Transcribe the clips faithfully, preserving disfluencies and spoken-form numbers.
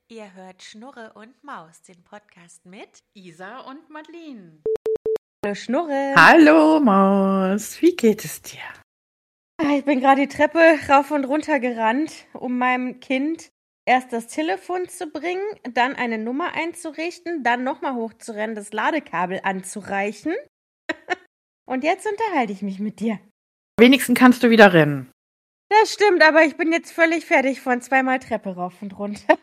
Ihr hört Schnurre und Maus, den Podcast mit Isa und Madeline. Hallo Schnurre. Hallo Maus, wie geht es dir? Ich bin gerade die Treppe rauf und runter gerannt, um meinem Kind erst das Telefon zu bringen, dann eine Nummer einzurichten, dann nochmal hochzurennen, das Ladekabel anzureichen. Und jetzt unterhalte ich mich mit dir. Wenigstens kannst du wieder rennen. Das stimmt, aber ich bin jetzt völlig fertig von zweimal Treppe rauf und runter.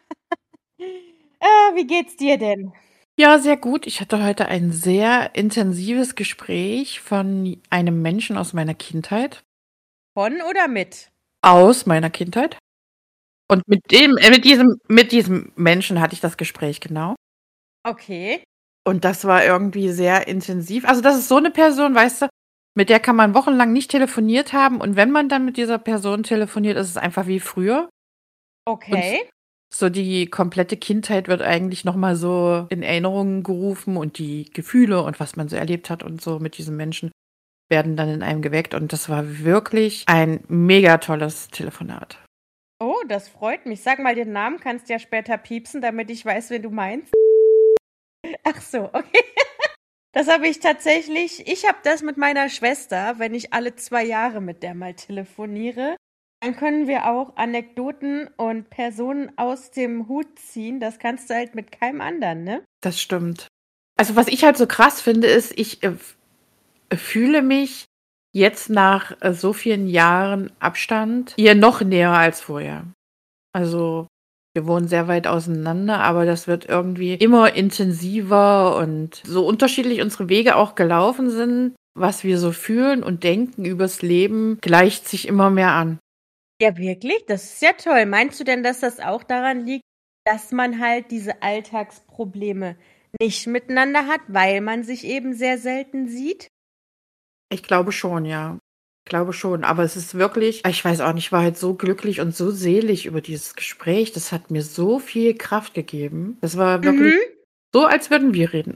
äh, wie geht's dir denn? Ja, sehr gut. Ich hatte heute ein sehr intensives Gespräch von einem Menschen aus meiner Kindheit. Von oder mit? Aus meiner Kindheit. Und mit dem, äh, mit diesem, mit diesem Menschen hatte ich das Gespräch, genau. Okay. Und das war irgendwie sehr intensiv. Also das ist so eine Person, weißt du, mit der kann man wochenlang nicht telefoniert haben. Und wenn man dann mit dieser Person telefoniert, ist es einfach wie früher. Okay. Und so die komplette Kindheit wird eigentlich nochmal so in Erinnerung gerufen und die Gefühle und was man so erlebt hat und so mit diesem Menschen werden dann in einem geweckt. Und das war wirklich ein mega tolles Telefonat. Oh, das freut mich. Sag mal den Namen, kannst ja später piepsen, damit ich weiß, wen du meinst. Ach so, okay. Das habe ich tatsächlich, ich habe das mit meiner Schwester, wenn ich alle zwei Jahre mit der mal telefoniere. Dann können wir auch Anekdoten und Personen aus dem Hut ziehen. Das kannst du halt mit keinem anderen, ne? Das stimmt. Also was ich halt so krass finde, ist, ich äh, fühle mich jetzt nach äh, so vielen Jahren Abstand ihr noch näher als vorher. Also wir wohnen sehr weit auseinander, aber das wird irgendwie immer intensiver und so unterschiedlich unsere Wege auch gelaufen sind, was wir so fühlen und denken übers Leben, gleicht sich immer mehr an. Ja, wirklich? Das ist ja toll. Meinst du denn, dass das auch daran liegt, dass man halt diese Alltagsprobleme nicht miteinander hat, weil man sich eben sehr selten sieht? Ich glaube schon, ja. Ich glaube schon. Aber es ist wirklich, ich weiß auch nicht, ich war halt so glücklich und so selig über dieses Gespräch. Das hat mir so viel Kraft gegeben. Das war wirklich Mhm. so, als würden wir reden.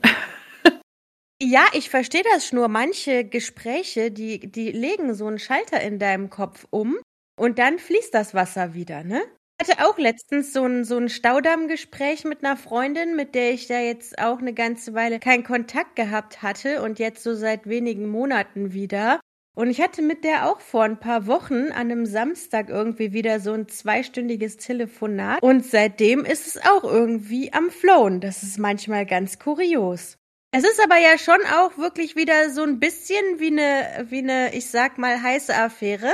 Ja, ich verstehe das nur. Manche Gespräche, die, die legen so einen Schalter in deinem Kopf um und dann fließt das Wasser wieder, ne? Ich hatte auch letztens so ein, so ein Staudammgespräch mit einer Freundin, mit der ich da jetzt auch eine ganze Weile keinen Kontakt gehabt hatte und jetzt so seit wenigen Monaten wieder. Und ich hatte mit der auch vor ein paar Wochen an einem Samstag irgendwie wieder so ein zweistündiges Telefonat. Und seitdem ist es auch irgendwie am Flowen. Das ist manchmal ganz kurios. Es ist aber ja schon auch wirklich wieder so ein bisschen wie eine, wie eine, ich sag mal, heiße Affäre.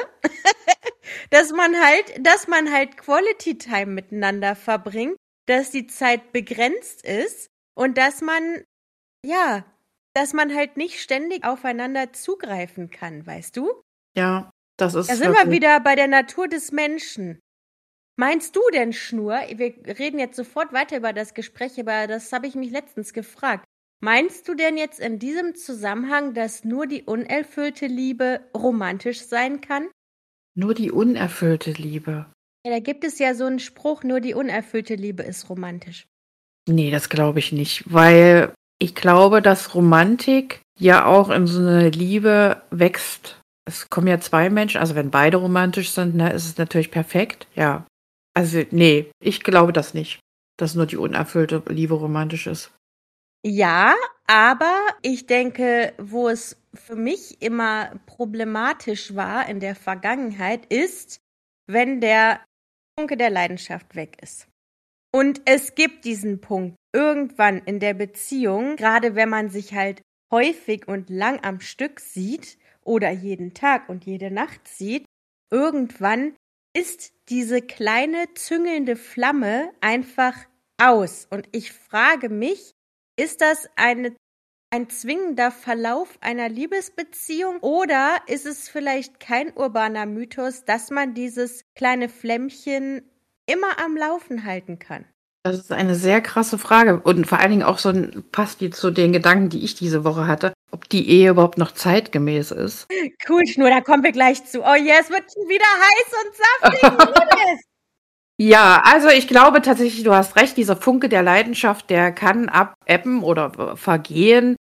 dass man halt, dass man halt Quality Time miteinander verbringt, dass die Zeit begrenzt ist und dass man, ja, dass man halt nicht ständig aufeinander zugreifen kann, weißt du? Ja, das ist Da sind wir wieder bei der Natur des Menschen. Meinst du denn, Schnur, wir reden jetzt sofort weiter über das Gespräch, aber das habe ich mich letztens gefragt. Meinst du denn jetzt in diesem Zusammenhang, dass nur die unerfüllte Liebe romantisch sein kann? Nur die unerfüllte Liebe. Ja, da gibt es ja so einen Spruch, nur die unerfüllte Liebe ist romantisch. Nee, das glaube ich nicht, weil ich glaube, dass Romantik ja auch in so eine Liebe wächst. Es kommen ja zwei Menschen, also wenn beide romantisch sind, ne, ist es natürlich perfekt, ja. Also nee, ich glaube das nicht, dass nur die unerfüllte Liebe romantisch ist. Ja, aber ich denke, wo es für mich immer problematisch war in der Vergangenheit, ist, wenn der Funke der Leidenschaft weg ist. Und es gibt diesen Punkt irgendwann in der Beziehung, gerade wenn man sich halt häufig und lang am Stück sieht oder jeden Tag und jede Nacht sieht, irgendwann ist diese kleine züngelnde Flamme einfach aus. Und ich frage mich, ist das eine, ein zwingender Verlauf einer Liebesbeziehung oder ist es vielleicht kein urbaner Mythos, dass man dieses kleine Flämmchen immer am Laufen halten kann? Das ist eine sehr krasse Frage und vor allen Dingen auch so ein, passt die zu den Gedanken, die ich diese Woche hatte, ob die Ehe überhaupt noch zeitgemäß ist. Cool, Schnur, da kommen wir gleich zu. Oh ja, es wird schon wieder heiß und saftig. Ja, also ich glaube tatsächlich, du hast recht, dieser Funke der Leidenschaft, der kann abebben oder vergehen.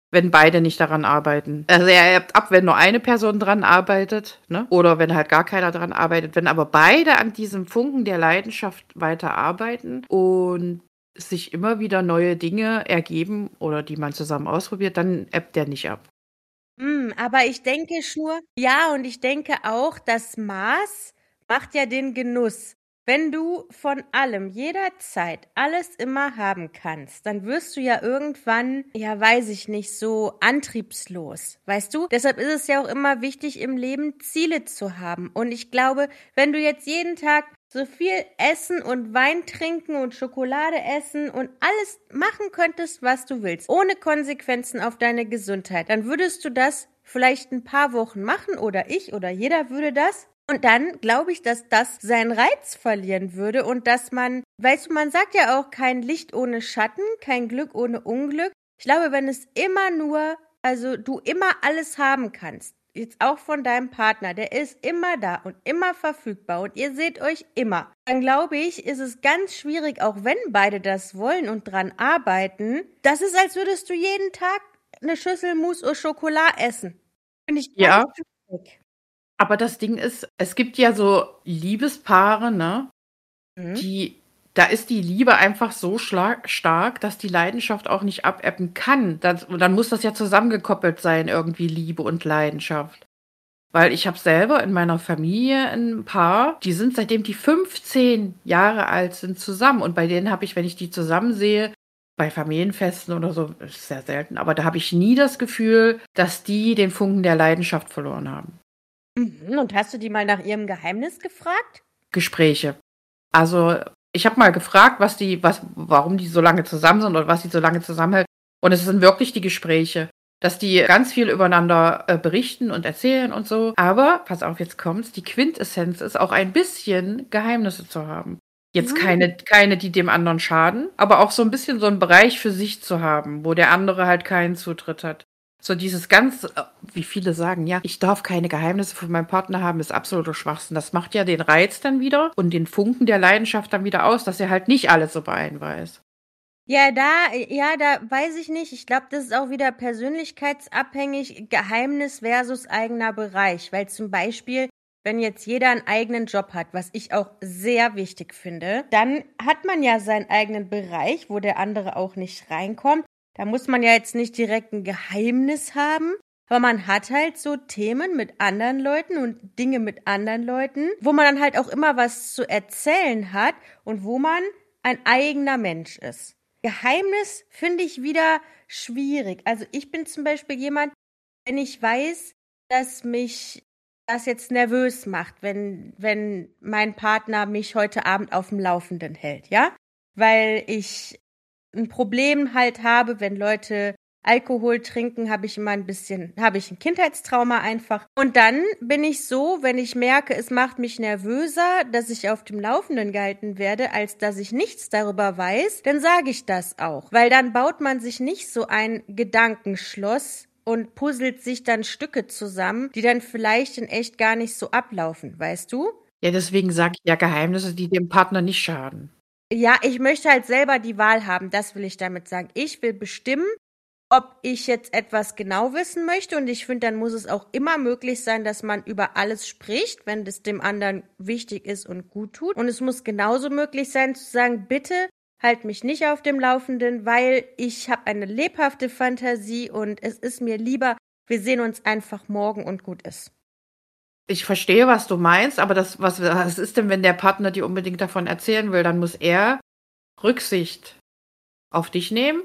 wenn beide nicht daran arbeiten. Also er erbt ab, wenn nur eine Person dran arbeitet, ne? Oder wenn halt gar keiner dran arbeitet. Wenn aber beide an diesem Funken der Leidenschaft weiterarbeiten und sich immer wieder neue Dinge ergeben oder die man zusammen ausprobiert, dann ebbt der nicht ab. Hm, aber ich denke Schnur ja, und ich denke auch, das Maß macht ja den Genuss. Wenn du von allem jederzeit alles immer haben kannst, dann wirst du ja irgendwann, ja, weiß ich nicht, so antriebslos, weißt du? Deshalb ist es ja auch immer wichtig, im Leben Ziele zu haben. Und ich glaube, wenn du jetzt jeden Tag so viel essen und Wein trinken und Schokolade essen und alles machen könntest, was du willst, ohne Konsequenzen auf deine Gesundheit, dann würdest du das vielleicht ein paar Wochen machen oder ich oder jeder würde das. Und dann glaube ich, dass das seinen Reiz verlieren würde und dass man, weißt du, man sagt ja auch kein Licht ohne Schatten, kein Glück ohne Unglück. Ich glaube, wenn es immer nur, also du immer alles haben kannst, jetzt auch von deinem Partner, der ist immer da und immer verfügbar und ihr seht euch immer, dann glaube ich, ist es ganz schwierig, auch wenn beide das wollen und dran arbeiten. Das ist, als würdest du jeden Tag eine Schüssel Mousse au Chocolat essen. Finde ich ganz Ja, schwierig. aber das Ding ist, es gibt ja so Liebespaare, ne? Mhm. Die, da ist die Liebe einfach so schlag, stark, dass die Leidenschaft auch nicht abebben kann. Das, und dann muss das ja zusammengekoppelt sein, irgendwie Liebe und Leidenschaft. Weil ich habe selber in meiner Familie ein Paar, die sind seitdem die fünfzehn Jahre alt sind zusammen. Und bei denen habe ich, wenn ich die zusammen sehe, bei Familienfesten oder so, ist sehr selten, aber da habe ich nie das Gefühl, dass die den Funken der Leidenschaft verloren haben. Mhm. Und hast du die mal nach ihrem Geheimnis gefragt? Gespräche. Also ich habe mal gefragt, was die, was, warum die so lange zusammen sind oder was die so lange zusammenhält. Und es sind wirklich die Gespräche, dass die ganz viel übereinander äh, berichten und erzählen und so. Aber, pass auf, jetzt kommt's, die Quintessenz ist auch ein bisschen Geheimnisse zu haben. Jetzt Mhm. keine, keine, die dem anderen schaden, aber auch so ein bisschen so einen Bereich für sich zu haben, wo der andere halt keinen Zutritt hat. So dieses ganz, äh, wie viele sagen, ja, ich darf keine Geheimnisse von meinem Partner haben, ist absoluter Schwachsinn. Das macht ja den Reiz dann wieder und den Funken der Leidenschaft dann wieder aus, dass er halt nicht alles so bei einem weiß. Ja, da, ja, da weiß ich nicht. Ich glaube, das ist auch wieder persönlichkeitsabhängig, Geheimnis versus eigener Bereich. Weil zum Beispiel, wenn jetzt jeder einen eigenen Job hat, was ich auch sehr wichtig finde, dann hat man ja seinen eigenen Bereich, wo der andere auch nicht reinkommt. Da muss man ja jetzt nicht direkt ein Geheimnis haben, aber man hat halt so Themen mit anderen Leuten und Dinge mit anderen Leuten, wo man dann halt auch immer was zu erzählen hat und wo man ein eigener Mensch ist. Geheimnis finde ich wieder schwierig. Also ich bin zum Beispiel jemand, wenn ich weiß, dass mich das jetzt nervös macht, wenn, wenn mein Partner mich heute Abend auf dem Laufenden hält, ja? Weil ich ein Problem halt habe, wenn Leute Alkohol trinken, habe ich immer ein bisschen, habe ich ein Kindheitstrauma einfach. Und dann bin ich so, wenn ich merke, es macht mich nervöser, dass ich auf dem Laufenden gehalten werde, als dass ich nichts darüber weiß, dann sage ich das auch. Weil dann baut man sich nicht so ein Gedankenschloss und puzzelt sich dann Stücke zusammen, die dann vielleicht in echt gar nicht so ablaufen, weißt du? Ja, deswegen sage ich ja Geheimnisse, die dem Partner nicht schaden. Ja, ich möchte halt selber die Wahl haben, das will ich damit sagen. Ich will bestimmen, ob ich jetzt etwas genau wissen möchte, und ich finde, dann muss es auch immer möglich sein, dass man über alles spricht, wenn das dem anderen wichtig ist und gut tut. Und es muss genauso möglich sein zu sagen, bitte halt mich nicht auf dem Laufenden, weil ich habe eine lebhafte Fantasie und es ist mir lieber, wir sehen uns einfach morgen und gut ist. Ich verstehe, was du meinst, aber das, was, was ist denn, wenn der Partner dir unbedingt davon erzählen will? Dann muss er Rücksicht auf dich nehmen.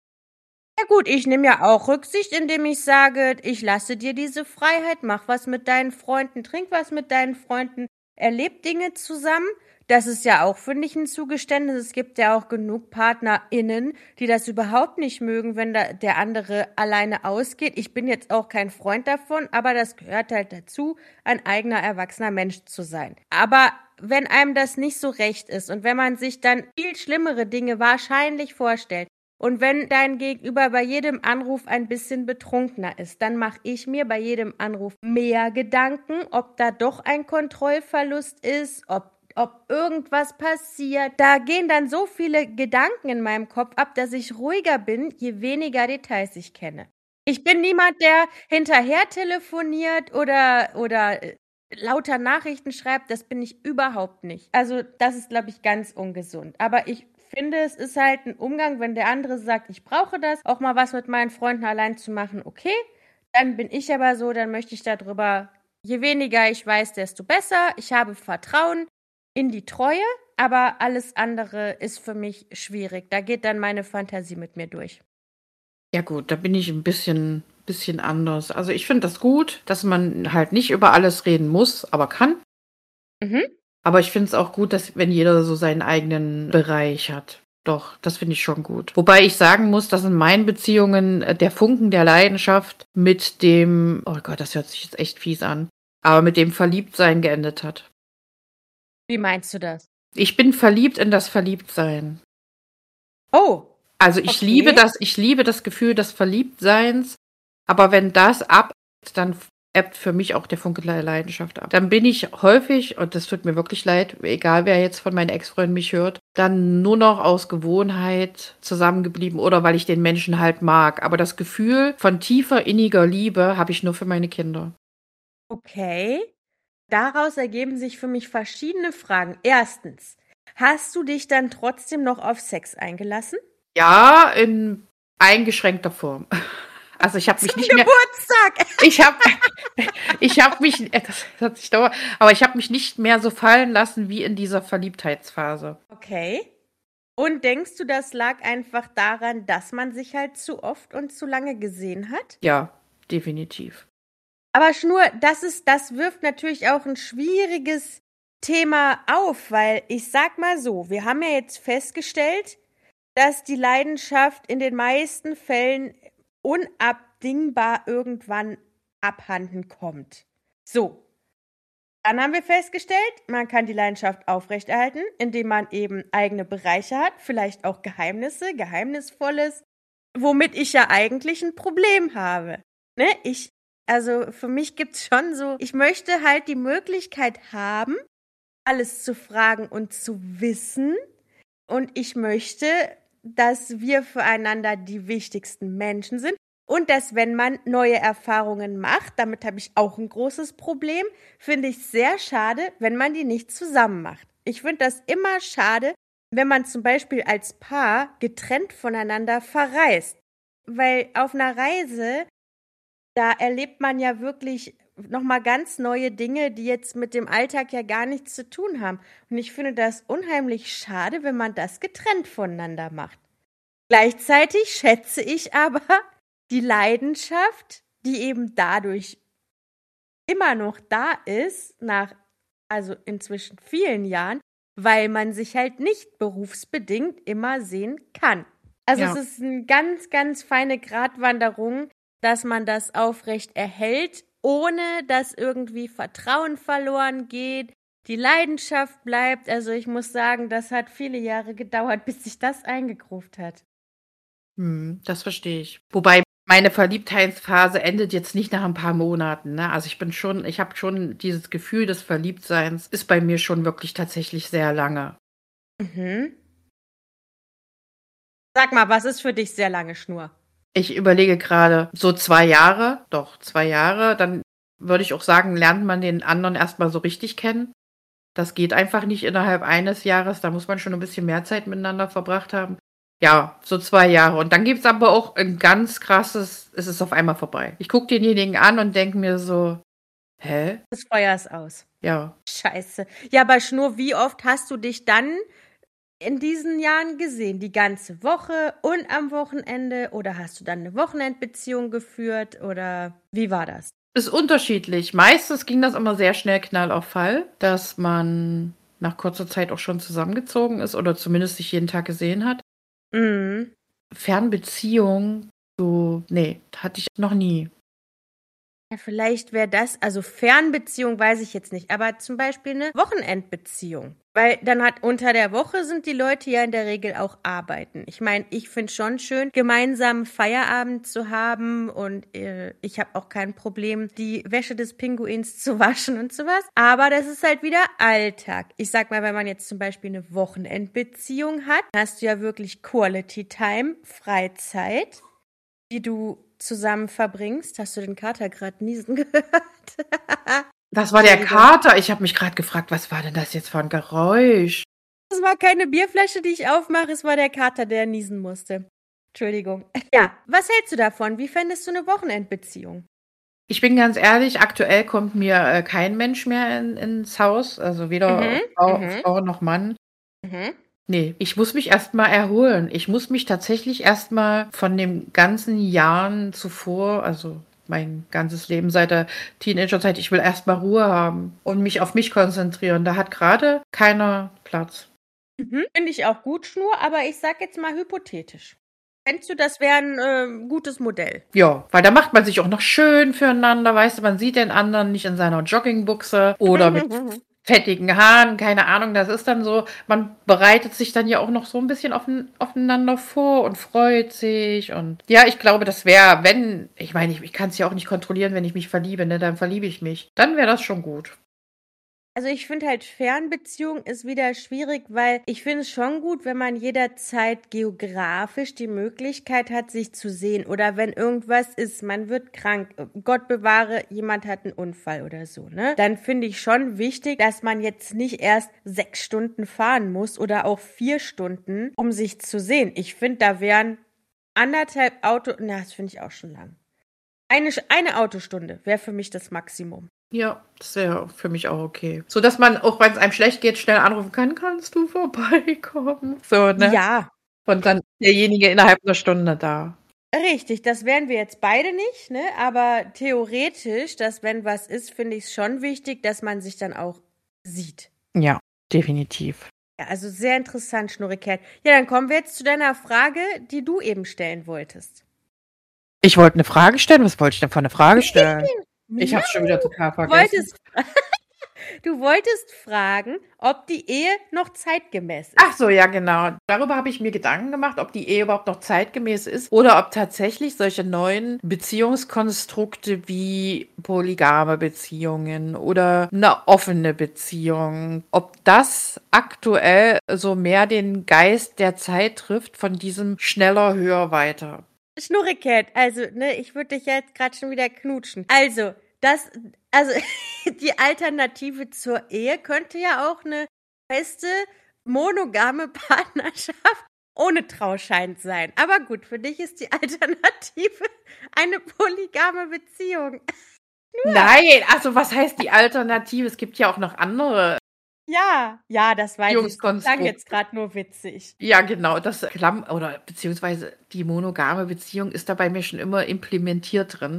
Ja gut, ich nehme ja auch Rücksicht, indem ich sage, ich lasse dir diese Freiheit, mach was mit deinen Freunden, trink was mit deinen Freunden, erleb Dinge zusammen. Das ist ja auch, finde ich, ein Zugeständnis. Es gibt ja auch genug PartnerInnen, die das überhaupt nicht mögen, wenn da der andere alleine ausgeht. Ich bin jetzt auch kein Freund davon, aber das gehört halt dazu, ein eigener erwachsener Mensch zu sein. Aber wenn einem das nicht so recht ist und wenn man sich dann viel schlimmere Dinge wahrscheinlich vorstellt, und wenn dein Gegenüber bei jedem Anruf ein bisschen betrunkener ist, dann mache ich mir bei jedem Anruf mehr Gedanken, ob da doch ein Kontrollverlust ist, ob, ob irgendwas passiert. Da gehen dann so viele Gedanken in meinem Kopf ab, dass ich ruhiger bin, je weniger Details ich kenne. Ich bin niemand, der hinterher telefoniert oder oder, äh, lauter Nachrichten schreibt. Das bin ich überhaupt nicht. Also, das ist, glaube ich, ganz ungesund. Aber ich finde, es ist halt 'n Umgang, wenn der andere sagt: „Ich brauche das, auch mal was mit meinen Freunden allein zu machen", okay. Dann bin ich aber so, dann möchte ich da drüber je weniger ich weiß, desto besser. Ich habe Vertrauen in die Treue, aber alles andere ist für mich schwierig. Da geht dann meine Fantasie mit mir durch. Ja gut, da bin ich 'n bisschen bisschen anders. Also, ich finde das gut, dass man halt nicht über alles reden muss, aber kann. Mhm. Aber ich finde es auch gut, dass wenn jeder so seinen eigenen Bereich hat. Doch, das finde ich schon gut. Wobei ich sagen muss, dass in meinen Beziehungen, äh, der Funken der Leidenschaft mit dem oh Gott, das hört sich jetzt echt fies an, aber mit dem Verliebtsein geendet hat. Wie meinst du das? Ich bin verliebt in das Verliebtsein. Oh, Also, ich liebe okay. das ich liebe das Gefühl des Verliebtseins, aber wenn das abebbt, dann f ebbt für mich auch der Funke der Leidenschaft ab. Dann bin ich häufig, und das tut mir wirklich leid, egal wer jetzt von meinen Ex-Freunden mich hört, dann nur noch aus Gewohnheit zusammengeblieben oder weil ich den Menschen halt mag. Aber das Gefühl von tiefer, inniger Liebe habe ich nur für meine Kinder. Okay. Daraus ergeben sich für mich verschiedene Fragen. Erstens, hast du dich dann trotzdem noch auf Sex eingelassen? Ja, in eingeschränkter Form. Also, ich habe Zum mich nicht mehr Geburtstag. ich habe ich habe mich äh, das hört sich doof an, aber ich habe mich nicht mehr so fallen lassen wie in dieser Verliebtheitsphase. Okay. Und denkst du, das lag einfach daran, dass man sich halt zu oft und zu lange gesehen hat? Ja, definitiv. Aber Schnur, das ist das wirft natürlich auch 'n schwieriges Thema auf, weil ich sage mal so, wir haben ja jetzt festgestellt, dass die Leidenschaft in den meisten Fällen unabdingbar irgendwann abhanden kommt. So. Dann haben wir festgestellt, man kann die Leidenschaft aufrechterhalten, indem man eben eigene Bereiche hat, vielleicht auch Geheimnisse, Geheimnisvolles, womit ich ja eigentlich 'n Problem habe, ne? Ich also, für mich gibt's schon so ich möchte halt die Möglichkeit haben, alles zu fragen und zu wissen. Und ich möchte, dass wir füreinander die wichtigsten Menschen sind und dass, wenn man neue Erfahrungen macht, damit habe ich auch 'n großes Problem, finde ich's sehr schade, wenn man die nicht zusammen macht. Ich finde das immer schade, wenn man zum Beispiel als Paar getrennt voneinander verreist. Weil auf 'ner Reise, da erlebt man ja wirklich noch mal ganz neue Dinge, die jetzt mit dem Alltag ja gar nichts zu tun haben. Und ich finde das unheimlich schade, wenn man das getrennt voneinander macht. Gleichzeitig schätze ich aber die Leidenschaft, die eben dadurch immer noch da ist, nach also, inzwischen vielen Jahren, weil man sich halt nicht berufsbedingt immer sehen kann. Also, es Ja. ist 'n ganz, ganz feine Gratwanderung, dass man das aufrecht erhält, ohne dass irgendwie Vertrauen verloren geht, die Leidenschaft bleibt. Also, ich muss sagen, das hat viele Jahre gedauert, bis sich das eingegroovt hat. Mhm, das verstehe ich. Wobei meine Verliebtheitsphase endet jetzt nicht nach 'n paar Monaten, ne? Also, ich bin schon ich habe schon dieses Gefühl des Verliebtseins ist bei mir schon wirklich tatsächlich sehr lange. Mhm. Sag mal, was ist für dich sehr lange Schnur? Ich überlege grade, so zwei Jahre, doch zwei Jahre, dann würde ich auch sagen, lernt man den anderen erst mal so richtig kennen. Das geht einfach nicht innerhalb eines Jahres, da muss man schon 'n bisschen mehr Zeit miteinander verbracht haben. Ja, so zwei Jahre. Und dann gibt's aber auch 'n ganz krasses es ist auf einmal vorbei. Ich gucke denjenigen an und denke mir so: „Hä?“ Das Feuer ist aus. Ja. Scheiße. Ja, aber Schnur, wie oft hast du dich dann in diesen Jahren gesehen? Die ganze Woche und am Wochenende oder hast du dann 'ne Wochenendbeziehung geführt oder wie war das? Ist unterschiedlich. Meistens ging das immer sehr schnell Knall auf Fall, dass man nach kurzer Zeit auch schon zusammengezogen ist oder zumindest sich jeden Tag gesehen hat. Mhm. Fernbeziehung, so ne, hatte ich noch nie. Ja, vielleicht wäre das also, Fernbeziehung weiß ich jetzt nicht, aber zum Beispiel 'ne Wochenendbeziehung. Weil dann hat unter der Woche sind die Leute ja in der Regel auch arbeiten. Ich meine, ich finde schon schön, gemeinsam Feierabend zu haben und, äh, ich habe auch kein Problem, die Wäsche des Pinguins zu waschen und so was. Aber das ist halt wieder Alltag. Ich sage mal, wenn man jetzt zum Beispiel 'ne Wochenendbeziehung hat, hast du ja wirklich Quality Time, Freizeit, die du zusammen verbringst. Hast du den Kater gerade niesen gehört? Das war der Entschuldigung. Kater. Ich habe mich gerade gefragt, was war denn das jetzt für ein Geräusch? Es war keine Bierflasche, die ich aufmache, es war der Kater, der niesen musste. Entschuldigung. Ja, was hältst du davon? Wie fändest du eine Wochenendbeziehung? Ich bin ganz ehrlich, aktuell kommt mir äh, kein Mensch mehr in, ins Haus, also weder Mhm, Frau, mhm, Frau noch Mann. mhm. Nee, ich muss mich erstmal erholen. Ich muss mich tatsächlich erstmal von den ganzen Jahren zuvor, also mein ganzes Leben seit der Teenagerzeit, ich will erstmal Ruhe haben und mich auf mich konzentrieren. Da hat gerade keiner Platz. Mhm. Finde ich auch gut, Schnur, aber ich sag jetzt mal hypothetisch. Fändest du, das wäre ein äh, gutes Modell? Ja, weil da macht man sich auch noch schön füreinander, weißt du, man sieht den anderen nicht in seiner Joggingbuchse oder mit fettigen Haaren, keine Ahnung, das ist dann so, man bereitet sich dann ja auch noch so ein bisschen offen, aufeinander vor und freut sich und ja, ich glaube, das wäre, wenn, ich meine, ich, ich kann es ja auch nicht kontrollieren, wenn ich mich verliebe, ne, dann verliebe ich mich, dann wäre das schon gut. Also ich finde halt, Fernbeziehung ist wieder schwierig, weil ich finde es schon gut, wenn man jederzeit geografisch die Möglichkeit hat, sich zu sehen. Oder wenn irgendwas ist, man wird krank, Gott bewahre, jemand hat einen Unfall oder so, ne? Dann finde ich schon wichtig, dass man jetzt nicht erst sechs Stunden fahren muss oder auch vier Stunden, um sich zu sehen. Ich finde, da wären anderthalb Auto, na, das finde ich auch schon lang. Eine, eine Autostunde wäre für mich das Maximum. Ja, das wäre für mich auch okay. So, dass man, auch wenn es einem schlecht geht, schnell anrufen kann, kannst du vorbeikommen? So, ne? Ja, Und dann derjenige innerhalb einer Stunde da. richtig, das wären wir jetzt beide nicht, ne? Aber theoretisch, dass wenn was ist, finde ich es schon wichtig, dass man sich dann auch sieht. Ja, definitiv. Ja, also sehr interessant, Schnurrikerl. Ja, dann kommen wir jetzt zu deiner Frage, die du eben stellen wolltest. Ich wollte eine Frage stellen. Was wollte ich denn für eine Frage stellen? Ich Ja, habe es schon wieder total du vergessen. wolltest, du wolltest fragen, ob die Ehe noch zeitgemäß ist. Ach so, ja, genau. Darüber habe ich mir Gedanken gemacht, ob die Ehe überhaupt noch zeitgemäß ist oder ob tatsächlich solche neuen Beziehungskonstrukte wie polygame Beziehungen oder eine offene Beziehung, ob das aktuell so mehr den Geist der Zeit trifft von diesem schneller, höher, weiter. Schnurricat, also, ne, ich würde dich jetzt gerade schon wieder knutschen. Also, das, also, die Alternative zur Ehe könnte ja auch eine feste, monogame Partnerschaft ohne Trauschein sein. Aber gut, für dich ist die Alternative eine polygame Beziehung. Nein, also was heißt die Alternative? Es gibt ja auch noch andere. Ja, ja, das weiß ich. Das klang Beziehungskonstrukt. jetzt gerade nur witzig. Ja, genau, das Klamm oder beziehungsweise die monogame Beziehung ist da bei mir schon immer implementiert drin.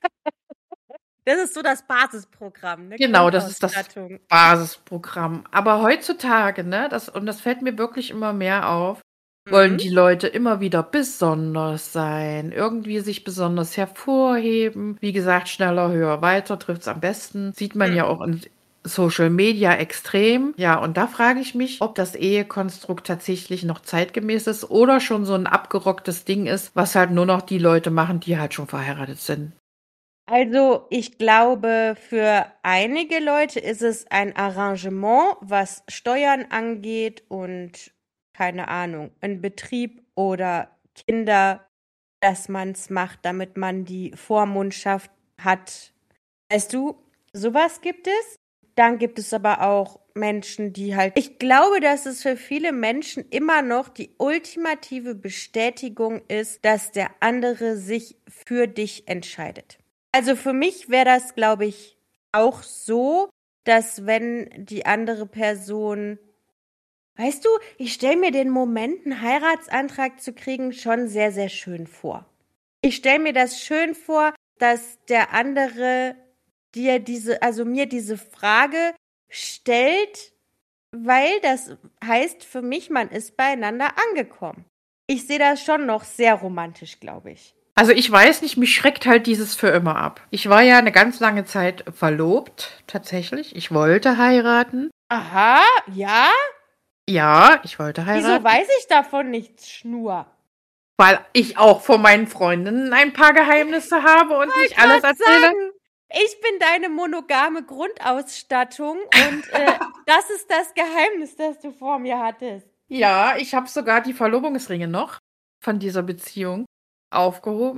Das ist so das Basisprogramm, ne? Genau, das ist das Grundausstattung. Basisprogramm. Aber heutzutage, ne, das, und das fällt mir wirklich immer mehr auf, wollen Mhm. die Leute immer wieder besonders sein, irgendwie sich besonders hervorheben. Wie gesagt, schneller, höher, weiter trifft es am besten. Sieht man Mhm. ja auch in Social Media extrem. Ja, und da frage ich mich, ob das Ehekonstrukt tatsächlich noch zeitgemäß ist oder schon so ein abgerocktes Ding ist, was halt nur noch die Leute machen, die halt schon verheiratet sind. Also, ich glaube, für einige Leute ist es ein Arrangement, was Steuern angeht und keine Ahnung, ein Betrieb oder Kinder, dass man es macht, damit man die Vormundschaft hat. Weißt du, sowas gibt es. Dann gibt es aber auch Menschen, die halt. Ich glaube, dass es für viele Menschen immer noch die ultimative Bestätigung ist, dass der andere sich für dich entscheidet. Also für mich wäre das, glaube ich, auch so, dass wenn die andere Person, weißt du, ich stelle mir den Moment, einen Heiratsantrag zu kriegen, schon sehr, sehr schön vor. Ich stelle mir das schön vor, dass der andere dir diese, also mir diese Frage stellt, weil das heißt für mich, man ist beieinander angekommen. Ich sehe das schon noch sehr romantisch, glaube ich. Also ich weiß nicht, mich schreckt halt dieses für immer ab. Ich war ja eine ganz lange Zeit verlobt, tatsächlich. Ich wollte heiraten. Aha, ja? Ja, ich wollte heiraten. Wieso weiß ich davon nichts, Schnur? Weil ich auch vor meinen Freundinnen ein paar Geheimnisse habe und nicht grad alles erzähle. sagen, ich bin deine monogame Grundausstattung und äh, das ist das Geheimnis, das du vor mir hattest. Ja, ich habe sogar die Verlobungsringe noch von dieser Beziehung aufgehoben.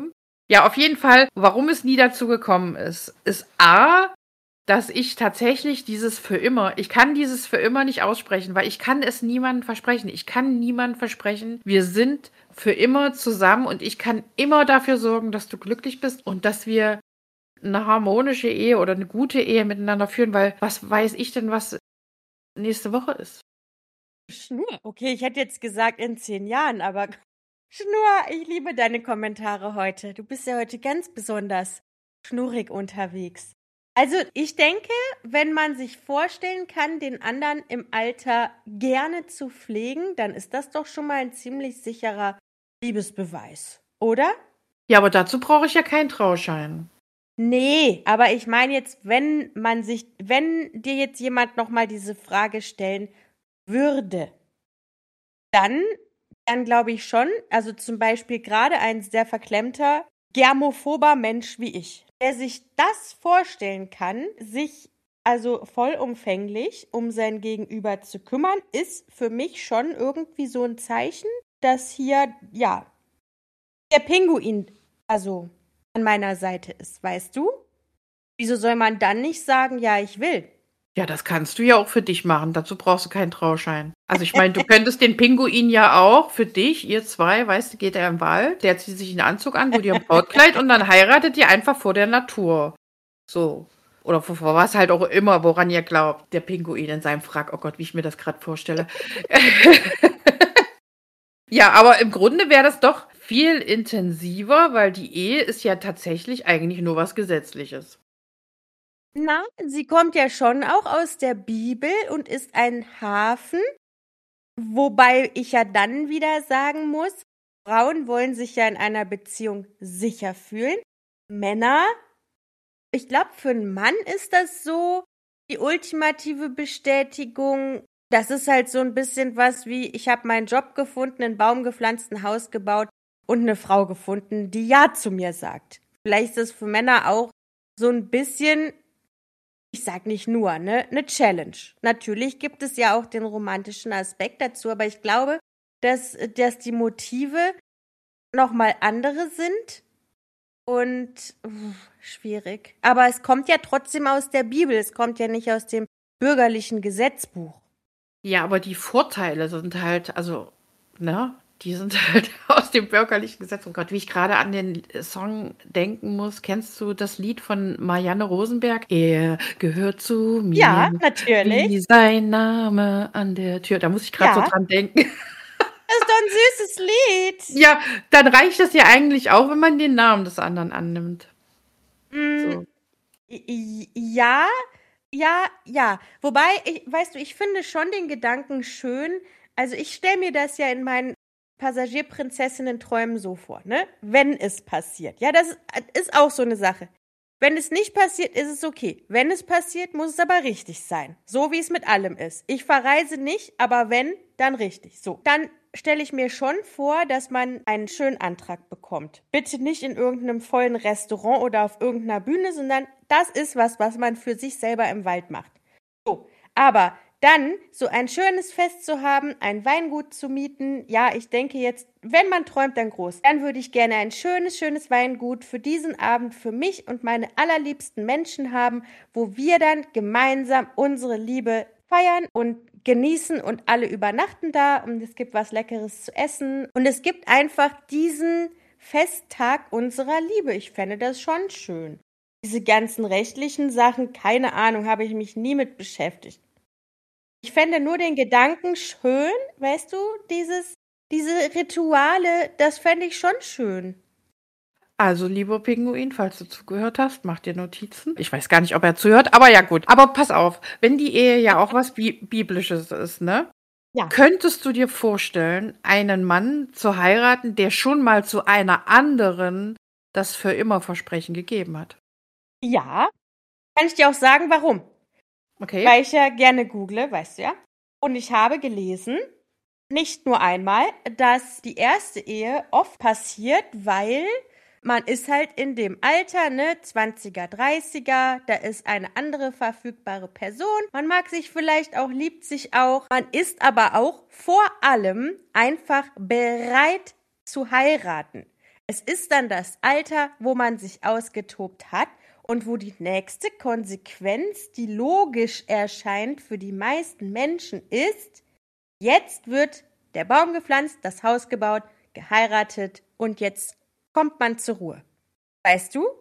Ja, auf jeden Fall, warum es nie dazu gekommen ist, ist A, dass ich tatsächlich dieses für immer, ich kann dieses für immer nicht aussprechen, weil ich kann es niemandem versprechen. Ich kann niemandem versprechen, wir sind für immer zusammen und ich kann immer dafür sorgen, dass du glücklich bist und dass wir eine harmonische Ehe oder eine gute Ehe miteinander führen, weil was weiß ich denn, was nächste Woche ist? Schnur. Okay, ich hätte jetzt gesagt in zehn Jahren, aber Schnur, ich liebe deine Kommentare heute. Du bist ja heute ganz besonders schnurrig unterwegs. Also ich denke, wenn man sich vorstellen kann, den anderen im Alter gerne zu pflegen, dann ist das doch schon mal ein ziemlich sicherer Liebesbeweis, oder? Ja, aber dazu brauche ich ja keinen Trauschein. Nee, aber ich meine jetzt, wenn man sich, wenn dir jetzt jemand nochmal diese Frage stellen würde, dann, dann glaube ich schon, also zum Beispiel gerade ein sehr verklemmter, germophober Mensch wie ich, der sich das vorstellen kann, sich also vollumfänglich um sein Gegenüber zu kümmern, ist für mich schon irgendwie so ein Zeichen, dass hier, ja, der Pinguin, also an meiner Seite ist, weißt du? Wieso soll man dann nicht sagen, ja, ich will? Ja, das kannst du ja auch für dich machen. Dazu brauchst du keinen Trauschein. Also ich meine, du könntest den Pinguin ja auch für dich, ihr zwei, weißt du, geht er im Wald, der zieht sich einen Anzug an, du dir ein Brautkleid und dann heiratet ihr einfach vor der Natur. So. Oder vor, vor was halt auch immer, woran ihr glaubt. Der Pinguin in seinem Frack. Oh Gott, wie ich mir das gerade vorstelle. Ja, aber im Grunde wäre das doch viel intensiver, weil die Ehe ist ja tatsächlich eigentlich nur was Gesetzliches. Na, sie kommt ja schon auch aus der Bibel und ist ein Hafen, wobei ich ja dann wieder sagen muss, Frauen wollen sich ja in einer Beziehung sicher fühlen. Männer, ich glaube, für einen Mann ist das so die ultimative Bestätigung. Das ist halt so ein bisschen was wie, ich habe meinen Job gefunden, einen Baum gepflanzt, ein Haus gebaut und eine Frau gefunden, die Ja zu mir sagt. Vielleicht ist es für Männer auch so ein bisschen, ich sag nicht nur, ne, eine Challenge. Natürlich gibt es ja auch den romantischen Aspekt dazu, aber ich glaube, dass, dass die Motive nochmal andere sind und uff, schwierig. Aber es kommt ja trotzdem aus der Bibel, es kommt ja nicht aus dem bürgerlichen Gesetzbuch. Ja, aber die Vorteile sind halt, also, ne, die sind halt aus dem bürgerlichen Gesetz. Oh Gott, wie ich gerade an den Song denken muss. Kennst du das Lied von Marianne Rosenberg? Er gehört zu Ja, mir, natürlich. wie sein Name an der Tür. Da muss ich gerade so Ja, dran denken. das ist doch ein süßes Lied. Ja, dann reicht das ja eigentlich auch, wenn man den Namen des anderen annimmt. Mm, So. i- ja, ja, ja. Wobei, ich, weißt du, ich finde schon den Gedanken schön. Also ich stelle mir das ja in meinen Passagierprinzessinnen-Träumen so vor, ne? Wenn es passiert. Ja, das ist auch so eine Sache. Wenn es nicht passiert, ist es okay. Wenn es passiert, muss es aber richtig sein. So wie es mit allem ist. Ich verreise nicht, aber wenn, dann richtig. So. Dann stelle ich mir schon vor, dass man einen schönen Antrag bekommt. Bitte nicht in irgendeinem vollen Restaurant oder auf irgendeiner Bühne, sondern das ist was, was man für sich selber im Wald macht. So. Aber dann so ein schönes Fest zu haben, ein Weingut zu mieten, ja, ich denke jetzt, wenn man träumt, dann groß. Dann würde ich gerne ein schönes, schönes Weingut für diesen Abend für mich und meine allerliebsten Menschen haben, wo wir dann gemeinsam unsere Liebe feiern und genießen und alle übernachten da und es gibt was Leckeres zu essen und es gibt einfach diesen Festtag unserer Liebe. Ich fände das schon schön. Diese ganzen rechtlichen Sachen, keine Ahnung, habe ich mich nie mit beschäftigt. Ich fände nur den Gedanken schön, weißt du, dieses, diese Rituale, das fände ich schon schön. Also, lieber Pinguin, falls du zugehört hast, mach dir Notizen. Ich weiß gar nicht, ob er zuhört, aber ja gut. Aber pass auf, wenn die Ehe ja auch was Bi Biblisches ist, ne? Ja. Könntest du dir vorstellen, einen Mann zu heiraten, der schon mal zu einer anderen das für immer Versprechen gegeben hat? Ja, kann ich dir auch sagen, warum? Okay. Weil ich ja gerne google, weißt du ja. Und ich habe gelesen, nicht nur einmal, dass die erste Ehe oft passiert, weil man ist halt in dem Alter, ne, zwanziger, dreißiger, da ist eine andere verfügbare Person. Man mag sich vielleicht auch, liebt sich auch. Man ist aber auch vor allem einfach bereit zu heiraten. Es ist dann das Alter, wo man sich ausgetobt hat und wo die nächste Konsequenz, die logisch erscheint für die meisten Menschen, ist, jetzt wird der Baum gepflanzt, das Haus gebaut, geheiratet und jetzt kommt man zur Ruhe. Weißt du?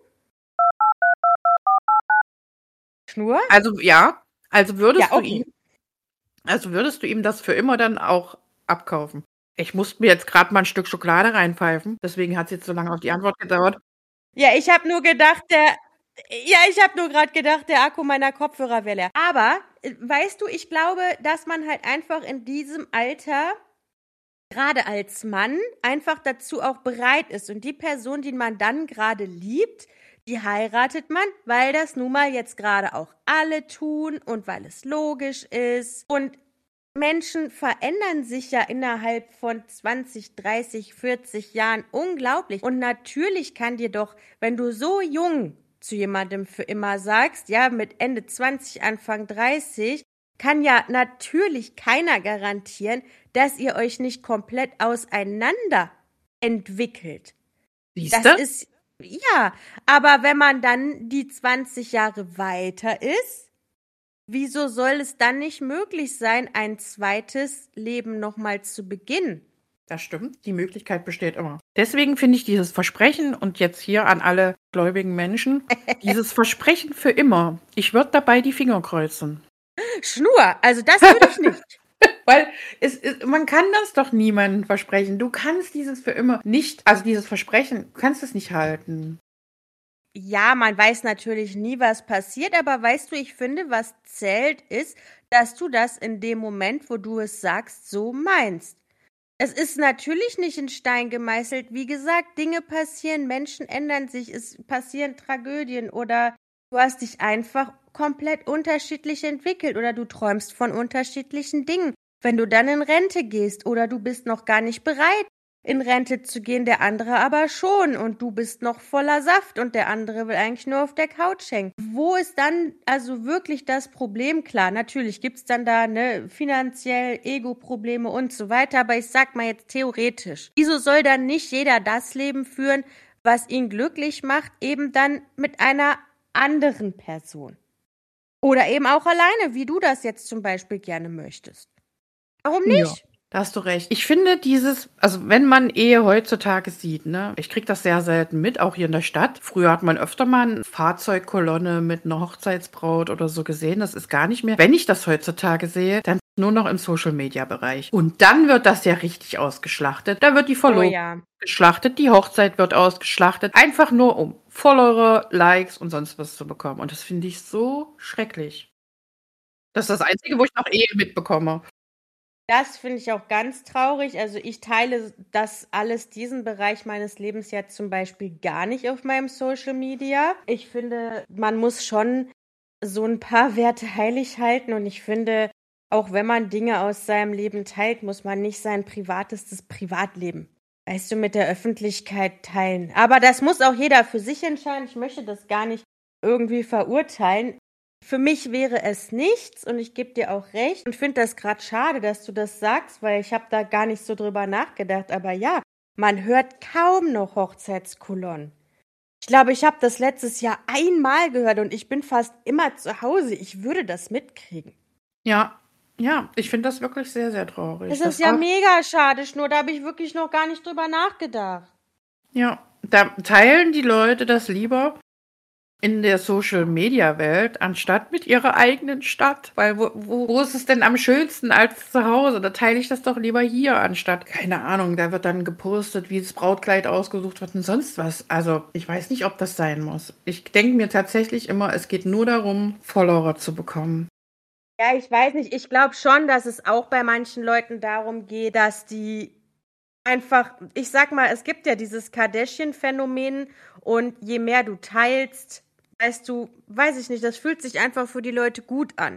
Schnur? Also ja, also würdest Ja, du okay. ihm, also würdest du ihm das für immer dann auch abkaufen? Ich musste mir jetzt gerade mal ein Stück Schokolade reinpfeifen, deswegen hat es jetzt so lange auf die Antwort gedauert. Ja, ich habe nur gedacht, der ja, ich habe nur gerade gedacht, der Akku meiner Kopfhörer wäre leer. Aber äh, weißt du, ich glaube, dass man halt einfach in diesem Alter, gerade als Mann, einfach dazu auch bereit ist. Und die Person, die man dann gerade liebt, die heiratet man, weil das nun mal jetzt gerade auch alle tun und weil es logisch ist. Und Menschen verändern sich ja innerhalb von zwanzig, dreißig, vierzig Jahren unglaublich. Und natürlich kann dir doch, wenn du so jung zu jemandem für immer sagst, ja, mit Ende zwanzig, Anfang dreißig, kann ja natürlich keiner garantieren, dass ihr euch nicht komplett auseinander entwickelt. Siehst Das du? ist, ja, aber wenn man dann die zwanzig Jahre weiter ist, wieso soll es dann nicht möglich sein, ein zweites Leben nochmal zu beginnen? Das stimmt, die Möglichkeit besteht immer. Deswegen finde ich dieses Versprechen und jetzt hier an alle gläubigen Menschen, dieses Versprechen für immer, ich würde dabei die Finger kreuzen. Schnur, also das würde ich nicht. Weil es, es, man kann das doch niemandem versprechen. Du kannst dieses für immer nicht, also dieses Versprechen, du kannst es nicht halten. Ja, man weiß natürlich nie, was passiert, aber weißt du, ich finde, was zählt ist, dass du das in dem Moment, wo du es sagst, so meinst. Es ist natürlich nicht in Stein gemeißelt. Wie gesagt, Dinge passieren, Menschen ändern sich, es passieren Tragödien oder du hast dich einfach komplett unterschiedlich entwickelt oder du träumst von unterschiedlichen Dingen. Wenn du dann in Rente gehst oder du bist noch gar nicht bereit, in Rente zu gehen, der andere aber schon und du bist noch voller Saft und der andere will eigentlich nur auf der Couch hängen. Wo ist dann also wirklich das Problem? Klar, natürlich gibt's dann da ne finanziell Ego-Probleme und so weiter, aber ich sag mal jetzt theoretisch. Wieso soll dann nicht jeder das Leben führen, was ihn glücklich macht, eben dann mit einer anderen Person? Oder eben auch alleine, wie du das jetzt zum Beispiel gerne möchtest. Warum Ja. nicht? Da hast du recht. Ich finde dieses, also wenn man Ehe heutzutage sieht, ne, ich kriege das sehr selten mit, auch hier in der Stadt. Früher hat man öfter mal eine Fahrzeugkolonne mit einer Hochzeitsbraut oder so gesehen. Das ist gar nicht mehr. Wenn ich das heutzutage sehe, dann nur noch im Social-Media-Bereich. Und dann wird das ja richtig ausgeschlachtet. Da wird die Verlobung Oh ja. geschlachtet, die Hochzeit wird ausgeschlachtet. Einfach nur, um Follower, Likes und sonst was zu bekommen. Und das finde ich so schrecklich. Das ist das Einzige, wo ich noch Ehe mitbekomme. Das finde ich auch ganz traurig. Also ich teile das alles, diesen Bereich meines Lebens ja zum Beispiel gar nicht auf meinem Social Media. Ich finde, man muss schon so ein paar Werte heilig halten und ich finde, auch wenn man Dinge aus seinem Leben teilt, muss man nicht sein privatestes Privatleben, weißt du, mit der Öffentlichkeit teilen. Aber das muss auch jeder für sich entscheiden. Ich möchte das gar nicht irgendwie verurteilen. Für mich wäre es nichts und ich gebe dir auch recht und finde das gerade schade, dass du das sagst, weil ich habe da gar nicht so drüber nachgedacht. Aber ja, man hört kaum noch Hochzeitskolonnen. Ich glaube, ich habe das letztes Jahr einmal gehört und ich bin fast immer zu Hause. Ich würde das mitkriegen. Ja, ja, ich finde das wirklich sehr, sehr traurig. Das Das ist ja auch, mega schade, Schnur. Da habe ich wirklich noch gar nicht drüber nachgedacht. ja, da teilen die Leute das lieber in der Social-Media-Welt, anstatt mit ihrer eigenen Stadt. Weil wo, wo, wo ist es denn am schönsten als zu Hause? Da teile ich das doch lieber hier, anstatt, keine Ahnung, da wird dann gepostet, wie das Brautkleid ausgesucht wird und sonst was. Also ich weiß nicht, ob das sein muss. Ich denke mir tatsächlich immer, es geht nur darum, Follower zu bekommen. Ja, ich weiß nicht. Ich glaube schon, dass es auch bei manchen Leuten darum geht, dass die einfach, ich sag mal, es gibt ja dieses Kardashian-Phänomen und je mehr du teilst, weißt du, weiß ich nicht, das fühlt sich einfach für die Leute gut an.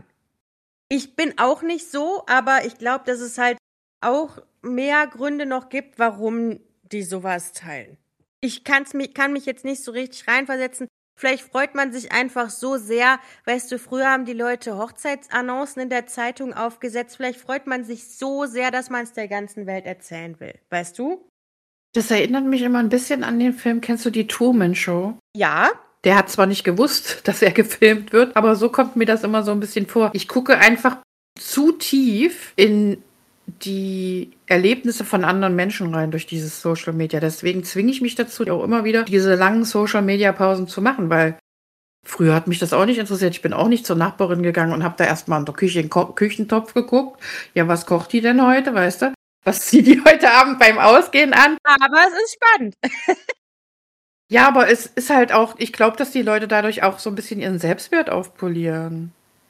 Ich bin auch nicht so, aber ich glaube, dass es halt auch mehr Gründe noch gibt, warum die sowas teilen. Ich kann's mich, kann mich jetzt nicht so richtig reinversetzen. Vielleicht freut man sich einfach so sehr, weißt du, früher haben die Leute Hochzeitsannoncen in der Zeitung aufgesetzt. Vielleicht freut man sich so sehr, dass man es der ganzen Welt erzählen will. Weißt du? Das erinnert mich immer ein bisschen an den Film, kennst du die Truman Show? Ja. Der hat zwar nicht gewusst, dass er gefilmt wird, aber so kommt mir das immer so ein bisschen vor. Ich gucke einfach zu tief in die Erlebnisse von anderen Menschen rein durch dieses Social Media. Deswegen zwinge ich mich dazu, auch immer wieder diese langen Social Media Pausen zu machen, weil früher hat mich das auch nicht interessiert. Ich bin auch nicht zur Nachbarin gegangen und habe da erstmal in der Küche in den Ko- Küchentopf geguckt. Ja, was kocht die denn heute, weißt du? Was zieht die heute Abend beim Ausgehen an? Aber es ist spannend. Ja, aber es ist halt auch, ich glaube, dass die Leute dadurch auch so ein bisschen ihren Selbstwert aufpolieren.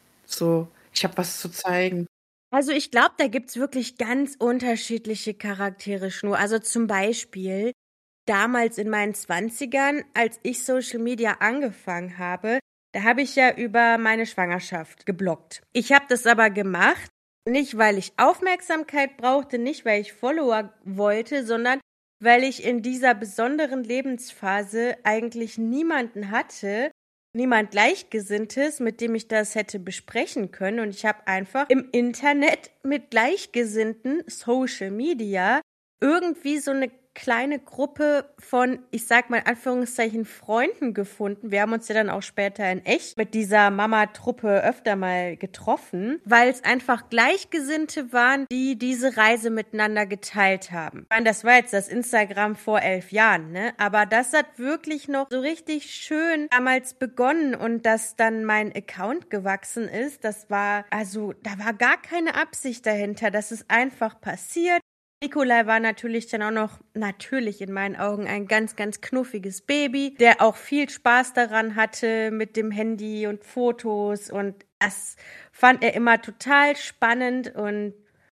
So, ich habe was zu zeigen. Also ich glaube, da gibt's wirklich ganz unterschiedliche Charaktere, Schnur. Also zum Beispiel damals in meinen Zwanzigern, als ich Social Media angefangen habe, da habe ich ja über meine Schwangerschaft gebloggt. Ich habe das aber gemacht, nicht weil ich Aufmerksamkeit brauchte, nicht weil ich Follower wollte, sondern weil ich in dieser besonderen Lebensphase eigentlich niemanden hatte, niemand Gleichgesinntes, mit dem ich das hätte besprechen können. Und ich habe einfach im Internet mit Gleichgesinnten, Social Media, irgendwie so eine kleine Gruppe von, ich sag mal in Anführungszeichen, Freunden gefunden. Wir haben uns ja dann auch später in echt mit dieser Mama-Truppe öfter mal getroffen, weil es einfach Gleichgesinnte waren, die diese Reise miteinander geteilt haben. Ich meine, das war jetzt das Instagram vor elf Jahren, ne? Aber das hat wirklich noch so richtig schön damals begonnen und dass dann mein Account gewachsen ist, das war, also da war gar keine Absicht dahinter. Das ist einfach passiert. Nikolai war natürlich dann auch noch, natürlich in meinen Augen, ein ganz, ganz knuffiges Baby, der auch viel Spaß daran hatte mit dem Handy und Fotos und das fand er immer total spannend und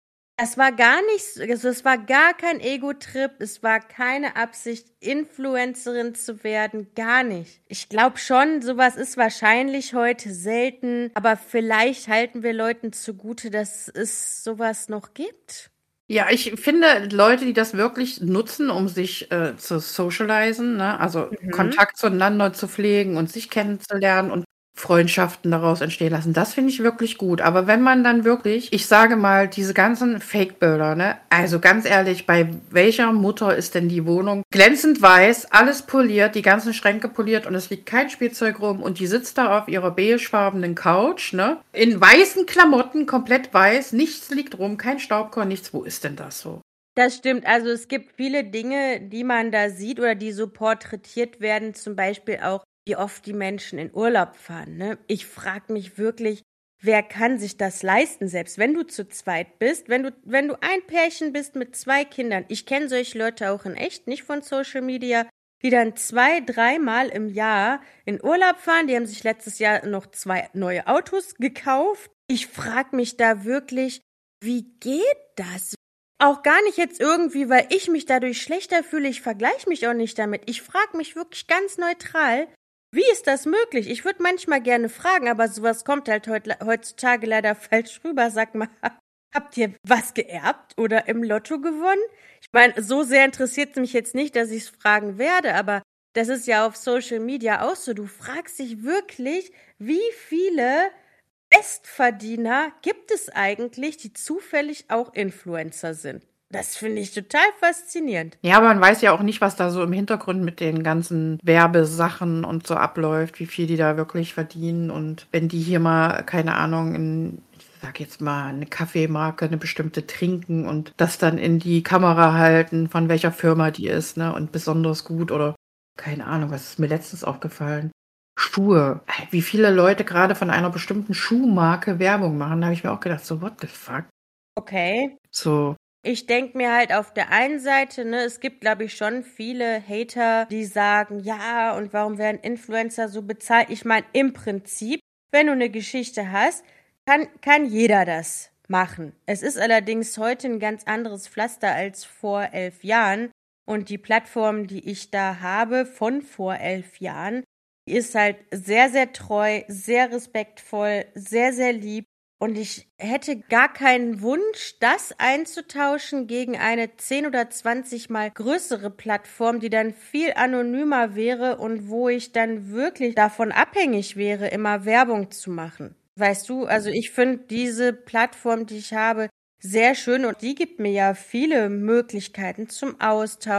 es war gar nicht, also es war gar kein Ego-Trip, es war keine Absicht, Influencerin zu werden, gar nicht. Ich glaube schon, sowas ist wahrscheinlich heute selten, aber vielleicht halten wir Leuten zugute, dass es sowas noch gibt. Ja, ich finde Leute, die das wirklich nutzen, um sich äh, zu socialisen, ne? Also Mhm. Kontakt zueinander zu pflegen und sich kennenzulernen und Freundschaften daraus entstehen lassen, das finde ich wirklich gut. Aber wenn man dann wirklich, ich sage mal, diese ganzen Fake-Bilder, ne? Also ganz ehrlich, bei welcher Mutter ist denn die Wohnung glänzend weiß, alles poliert, die ganzen Schränke poliert und es liegt kein Spielzeug rum und die sitzt da auf ihrer beigefarbenen Couch, ne? In weißen Klamotten, komplett weiß, nichts liegt rum, kein Staubkorn, nichts. Wo ist denn das so? Das stimmt. Also es gibt viele Dinge, die man da sieht oder die so porträtiert werden, zum Beispiel auch, wie oft die Menschen in Urlaub fahren. Ne? Ich frage mich wirklich, wer kann sich das leisten, selbst wenn du zu zweit bist, wenn du, wenn du ein Pärchen bist mit zwei Kindern. Ich kenne solche Leute auch in echt, nicht von Social Media, die dann zwei, dreimal im Jahr in Urlaub fahren. Die haben sich letztes Jahr noch zwei neue Autos gekauft. Ich frage mich da wirklich, wie geht das? Auch gar nicht jetzt irgendwie, weil ich mich dadurch schlechter fühle. Ich vergleiche mich auch nicht damit. Ich frage mich wirklich ganz neutral, wie ist das möglich? Ich würde manchmal gerne fragen, aber sowas kommt halt heut, heutzutage leider falsch rüber. Sag mal, habt ihr was geerbt oder im Lotto gewonnen? Ich meine, so sehr interessiert es mich jetzt nicht, dass ich es fragen werde, aber das ist ja auf Social Media auch so. Du fragst dich wirklich, wie viele Bestverdiener gibt es eigentlich, die zufällig auch Influencer sind? Das finde ich total faszinierend. Ja, aber man weiß ja auch nicht, was da so im Hintergrund mit den ganzen Werbesachen und so abläuft, wie viel die da wirklich verdienen. Und wenn die hier mal, keine Ahnung, in, ich sag jetzt mal, eine Kaffeemarke, eine bestimmte trinken und das dann in die Kamera halten, von welcher Firma die ist, ne? Und besonders gut oder keine Ahnung, was ist mir letztens aufgefallen? Schuhe. Wie viele Leute gerade von einer bestimmten Schuhmarke Werbung machen, da habe ich mir auch gedacht, so, what the fuck? Okay. So. Ich denke mir halt auf der einen Seite, ne, es gibt, glaube ich, schon viele Hater, die sagen, ja, und warum werden Influencer so bezahlt? Ich meine, im Prinzip, wenn du eine Geschichte hast, kann, kann jeder das machen. Es ist allerdings heute ein ganz anderes Pflaster als vor elf Jahren. Und die Plattform, die ich da habe von vor elf Jahren, die ist halt sehr, sehr treu, sehr respektvoll, sehr, sehr lieb. Und ich hätte gar keinen Wunsch, das einzutauschen gegen eine zehn oder zwanzig mal größere Plattform, die dann viel anonymer wäre und wo ich dann wirklich davon abhängig wäre, immer Werbung zu machen. Weißt du, also ich finde diese Plattform, die ich habe, sehr schön und die gibt mir ja viele Möglichkeiten zum Austausch,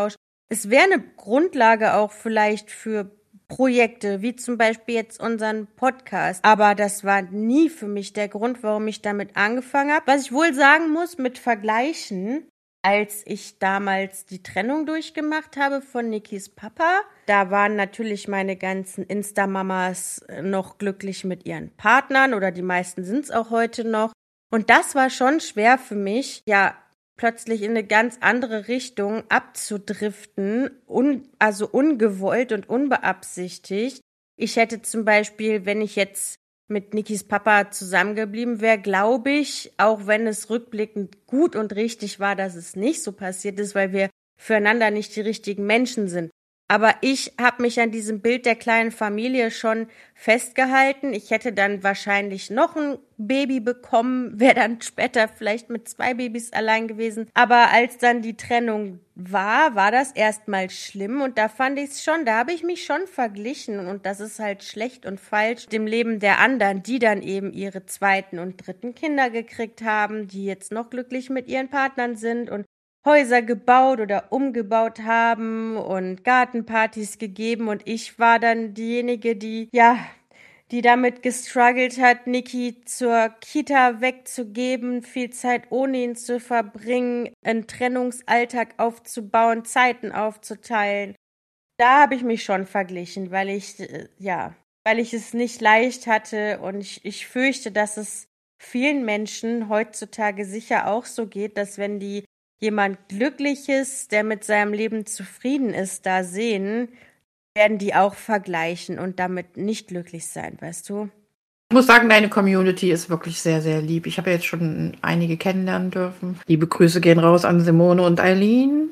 es wäre eine Grundlage auch vielleicht für Projekte, wie zum Beispiel jetzt unseren Podcast. Aber das war nie für mich der Grund, warum ich damit angefangen habe. Was ich wohl sagen muss, mit Vergleichen, als ich damals die Trennung durchgemacht habe von Nikis Papa, da waren natürlich meine ganzen Insta-Mamas noch glücklich mit ihren Partnern oder die meisten sind es auch heute noch. Und das war schon schwer für mich, ja, plötzlich in eine ganz andere Richtung abzudriften, un, also ungewollt und unbeabsichtigt. Ich hätte zum Beispiel, wenn ich jetzt mit Nikis Papa zusammengeblieben wäre, glaube ich, auch wenn es rückblickend gut und richtig war, dass es nicht so passiert ist, weil wir füreinander nicht die richtigen Menschen sind. Aber ich habe mich an diesem Bild der kleinen Familie schon festgehalten. Ich hätte dann wahrscheinlich noch ein Baby bekommen, wäre dann später vielleicht mit zwei Babys allein gewesen. Aber als dann die Trennung war, war das erstmal schlimm und da fand ich es schon, da habe ich mich schon verglichen und das ist halt schlecht und falsch dem Leben der anderen, die dann eben ihre zweiten und dritten Kinder gekriegt haben, die jetzt noch glücklich mit ihren Partnern sind und Häuser gebaut oder umgebaut haben und Gartenpartys gegeben und ich war dann diejenige, die, ja, die damit gestruggelt hat, Niki zur Kita wegzugeben, viel Zeit ohne ihn zu verbringen, einen Trennungsalltag aufzubauen, Zeiten aufzuteilen. Da habe ich mich schon verglichen, weil ich, äh, ja, weil ich es nicht leicht hatte und ich, ich fürchte, dass es vielen Menschen heutzutage sicher auch so geht, dass wenn die jemand Glückliches, der mit seinem Leben zufrieden ist, da sehen, werden die auch vergleichen und damit nicht glücklich sein, weißt du? Ich muss sagen, deine Community ist wirklich sehr, sehr lieb. Ich habe jetzt schon einige kennenlernen dürfen. Liebe Grüße gehen raus an Simone und Eileen,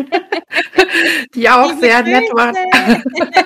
die auch Liebe sehr nett Grüße. waren.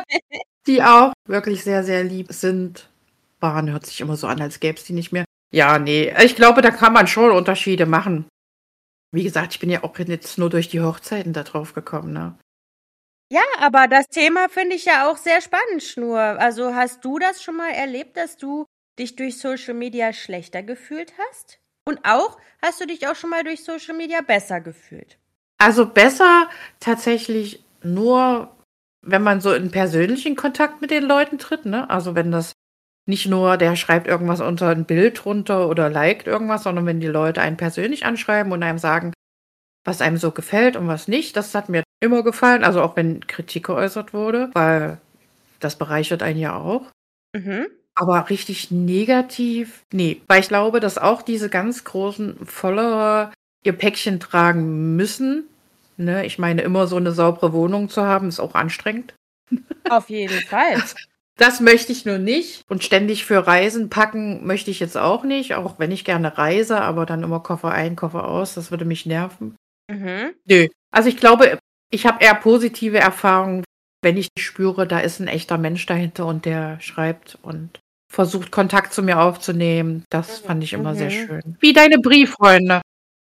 Die auch wirklich sehr, sehr lieb sind. Waren, hört sich immer so an, als gäbe es die nicht mehr. Ja, nee, ich glaube, da kann man schon Unterschiede machen. Wie gesagt, ich bin ja auch jetzt nur durch die Hochzeiten da drauf gekommen, ne? Ja, aber das Thema finde ich ja auch sehr spannend, Schnur. Also hast du das schon mal erlebt, dass du dich durch Social Media schlechter gefühlt hast? Und auch, hast du dich auch schon mal durch Social Media besser gefühlt? Also besser tatsächlich nur, wenn man so in persönlichen Kontakt mit den Leuten tritt, ne? Also wenn das nicht nur, der schreibt irgendwas unter ein Bild runter oder liked irgendwas, sondern wenn die Leute einen persönlich anschreiben und einem sagen, was einem so gefällt und was nicht, das hat mir immer gefallen. Also auch wenn Kritik geäußert wurde, weil das bereichert einen ja auch. Mhm. Aber richtig negativ, nee. Weil ich glaube, dass auch diese ganz großen Follower ihr Päckchen tragen müssen. Ne? Ich meine, immer so eine saubere Wohnung zu haben, ist auch anstrengend. Auf jeden Fall. Das, das möchte ich nur nicht. Und ständig für Reisen packen möchte ich jetzt auch nicht. Auch wenn ich gerne reise, aber dann immer Koffer ein, Koffer aus, das würde mich nerven. Mhm. Nö. Also ich glaube, ich habe eher positive Erfahrungen, wenn ich spüre, da ist ein echter Mensch dahinter und der schreibt und versucht, Kontakt zu mir aufzunehmen. Das fand ich immer Mhm. sehr schön. Wie deine Brieffreunde.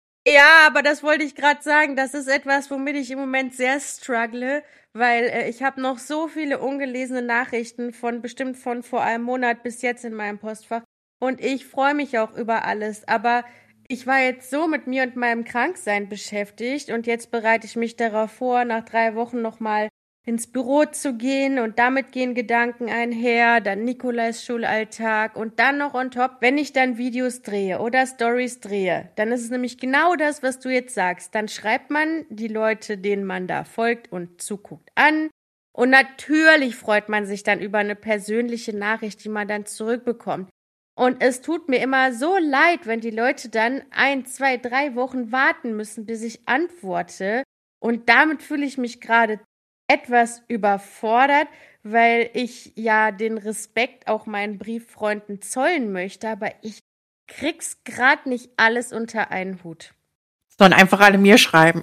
Ja, aber das wollte ich gerade sagen. Das ist etwas, womit ich im Moment sehr struggle, weil äh, ich habe noch so viele ungelesene Nachrichten von bestimmt von vor einem Monat bis jetzt in meinem Postfach. Und ich freue mich auch über alles. Aber ich war jetzt so mit mir und meinem Kranksein beschäftigt und jetzt bereite ich mich darauf vor, nach drei Wochen nochmal ins Büro zu gehen und damit gehen Gedanken einher, dann Nikolais Schulalltag und dann noch on top, wenn ich dann Videos drehe oder Stories drehe, dann ist es nämlich genau das, was du jetzt sagst. Dann schreibt man die Leute, denen man da folgt und zuguckt, an und natürlich freut man sich dann über eine persönliche Nachricht, die man dann zurückbekommt. Und es tut mir immer so leid, wenn die Leute dann ein, zwei, drei Wochen warten müssen, bis ich antworte. Und damit fühle ich mich gerade etwas überfordert, weil ich ja den Respekt auch meinen Brieffreunden zollen möchte, aber ich krieg's gerade nicht alles unter einen Hut. Sollen einfach alle mir schreiben.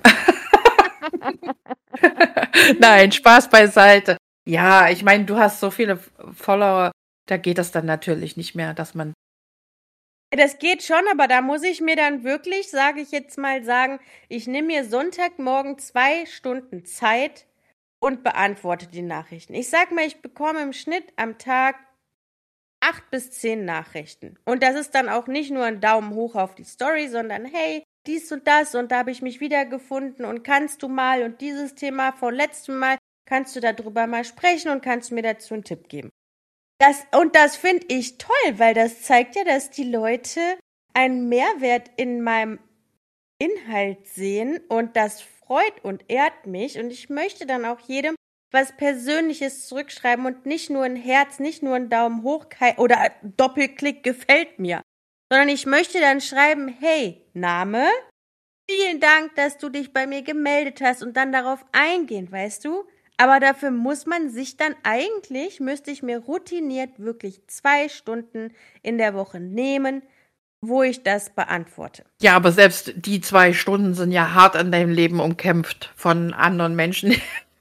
Nein, Spaß beiseite. Ja, ich meine, du hast so viele Follower, da geht das dann natürlich nicht mehr, dass man. Das geht schon, aber da muss ich mir dann wirklich, sage ich jetzt mal, sagen, ich nehme mir Sonntagmorgen zwei Stunden Zeit und beantworte die Nachrichten. Ich sag mal, ich bekomme im Schnitt am Tag acht bis zehn Nachrichten. Und das ist dann auch nicht nur ein Daumen hoch auf die Story, sondern hey, dies und das und da habe ich mich wiedergefunden und kannst du mal und dieses Thema von letztem Mal, kannst du darüber mal sprechen und kannst mir dazu einen Tipp geben. Das, und das finde ich toll, weil das zeigt ja, dass die Leute einen Mehrwert in meinem Inhalt sehen und das freut und ehrt mich und ich möchte dann auch jedem was Persönliches zurückschreiben und nicht nur ein Herz, nicht nur ein Daumen hoch oder Doppelklick gefällt mir, sondern ich möchte dann schreiben, hey, Name, vielen Dank, dass du dich bei mir gemeldet hast und dann darauf eingehen, weißt du? Aber dafür muss man sich dann eigentlich, müsste ich mir routiniert wirklich zwei Stunden in der Woche nehmen, wo ich das beantworte. Ja, aber selbst die zwei Stunden sind ja hart an deinem Leben umkämpft von anderen Menschen,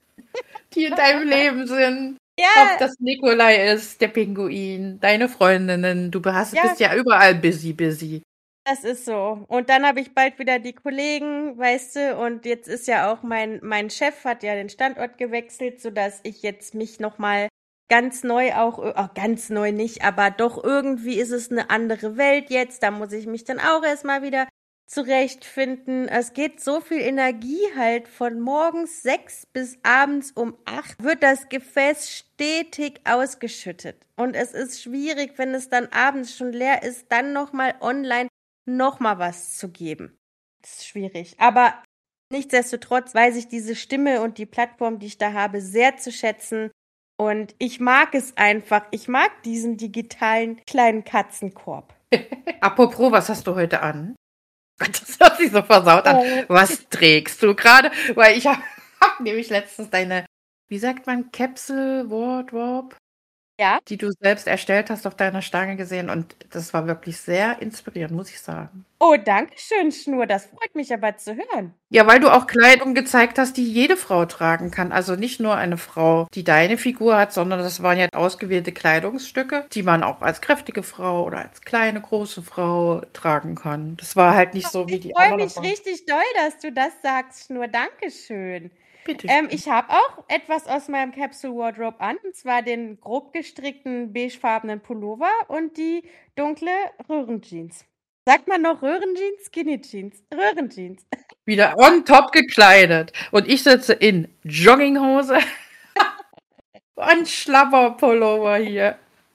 die in deinem Leben sind. Ja. Ob das Nikolai ist, der Pinguin, deine Freundinnen, du hast, Ja. bist ja überall busy, busy. Das ist so. Und dann habe ich bald wieder die Kollegen, weißt du, und jetzt ist ja auch mein, mein Chef hat ja den Standort gewechselt, sodass ich jetzt mich nochmal ganz neu auch, oh, ganz neu nicht, aber doch irgendwie ist es eine andere Welt jetzt, da muss ich mich dann auch erstmal wieder zurechtfinden. Es geht so viel Energie halt von morgens sechs bis abends um acht wird das Gefäß stetig ausgeschüttet. Und es ist schwierig, wenn es dann abends schon leer ist, dann nochmal online nochmal was zu geben. Das ist schwierig. Aber nichtsdestotrotz weiß ich diese Stimme und die Plattform, die ich da habe, sehr zu schätzen. Und ich mag es einfach. Ich mag diesen digitalen kleinen Katzenkorb. Apropos, was hast du heute an? Das hört sich so versaut an. Oh. Was trägst du gerade? Weil ich habe hab nämlich letztens deine, wie sagt man, Capsule Wardrobe? Ja. Die du selbst erstellt hast, auf deiner Stange gesehen. Und das war wirklich sehr inspirierend, muss ich sagen. Oh, danke schön, Schnur. Das freut mich aber zu hören. Ja, weil du auch Kleidung gezeigt hast, die jede Frau tragen kann. Also nicht nur eine Frau, die deine Figur hat, sondern das waren ja ausgewählte Kleidungsstücke, die man auch als kräftige Frau oder als kleine, große Frau tragen kann. Das war halt nicht so wie ich die anderen. Ich freue mich richtig doll, dass du das sagst, Schnur. Dankeschön. Bitte. Ähm, ich habe auch etwas aus meinem Capsule Wardrobe an, und zwar den grob gestrickten beigefarbenen Pullover und die dunkle Röhrenjeans. Sagt man noch Röhrenjeans? Skinny Jeans. Röhrenjeans. Wieder on top gekleidet. Und ich sitze in Jogginghose und Schlabberpullover hier.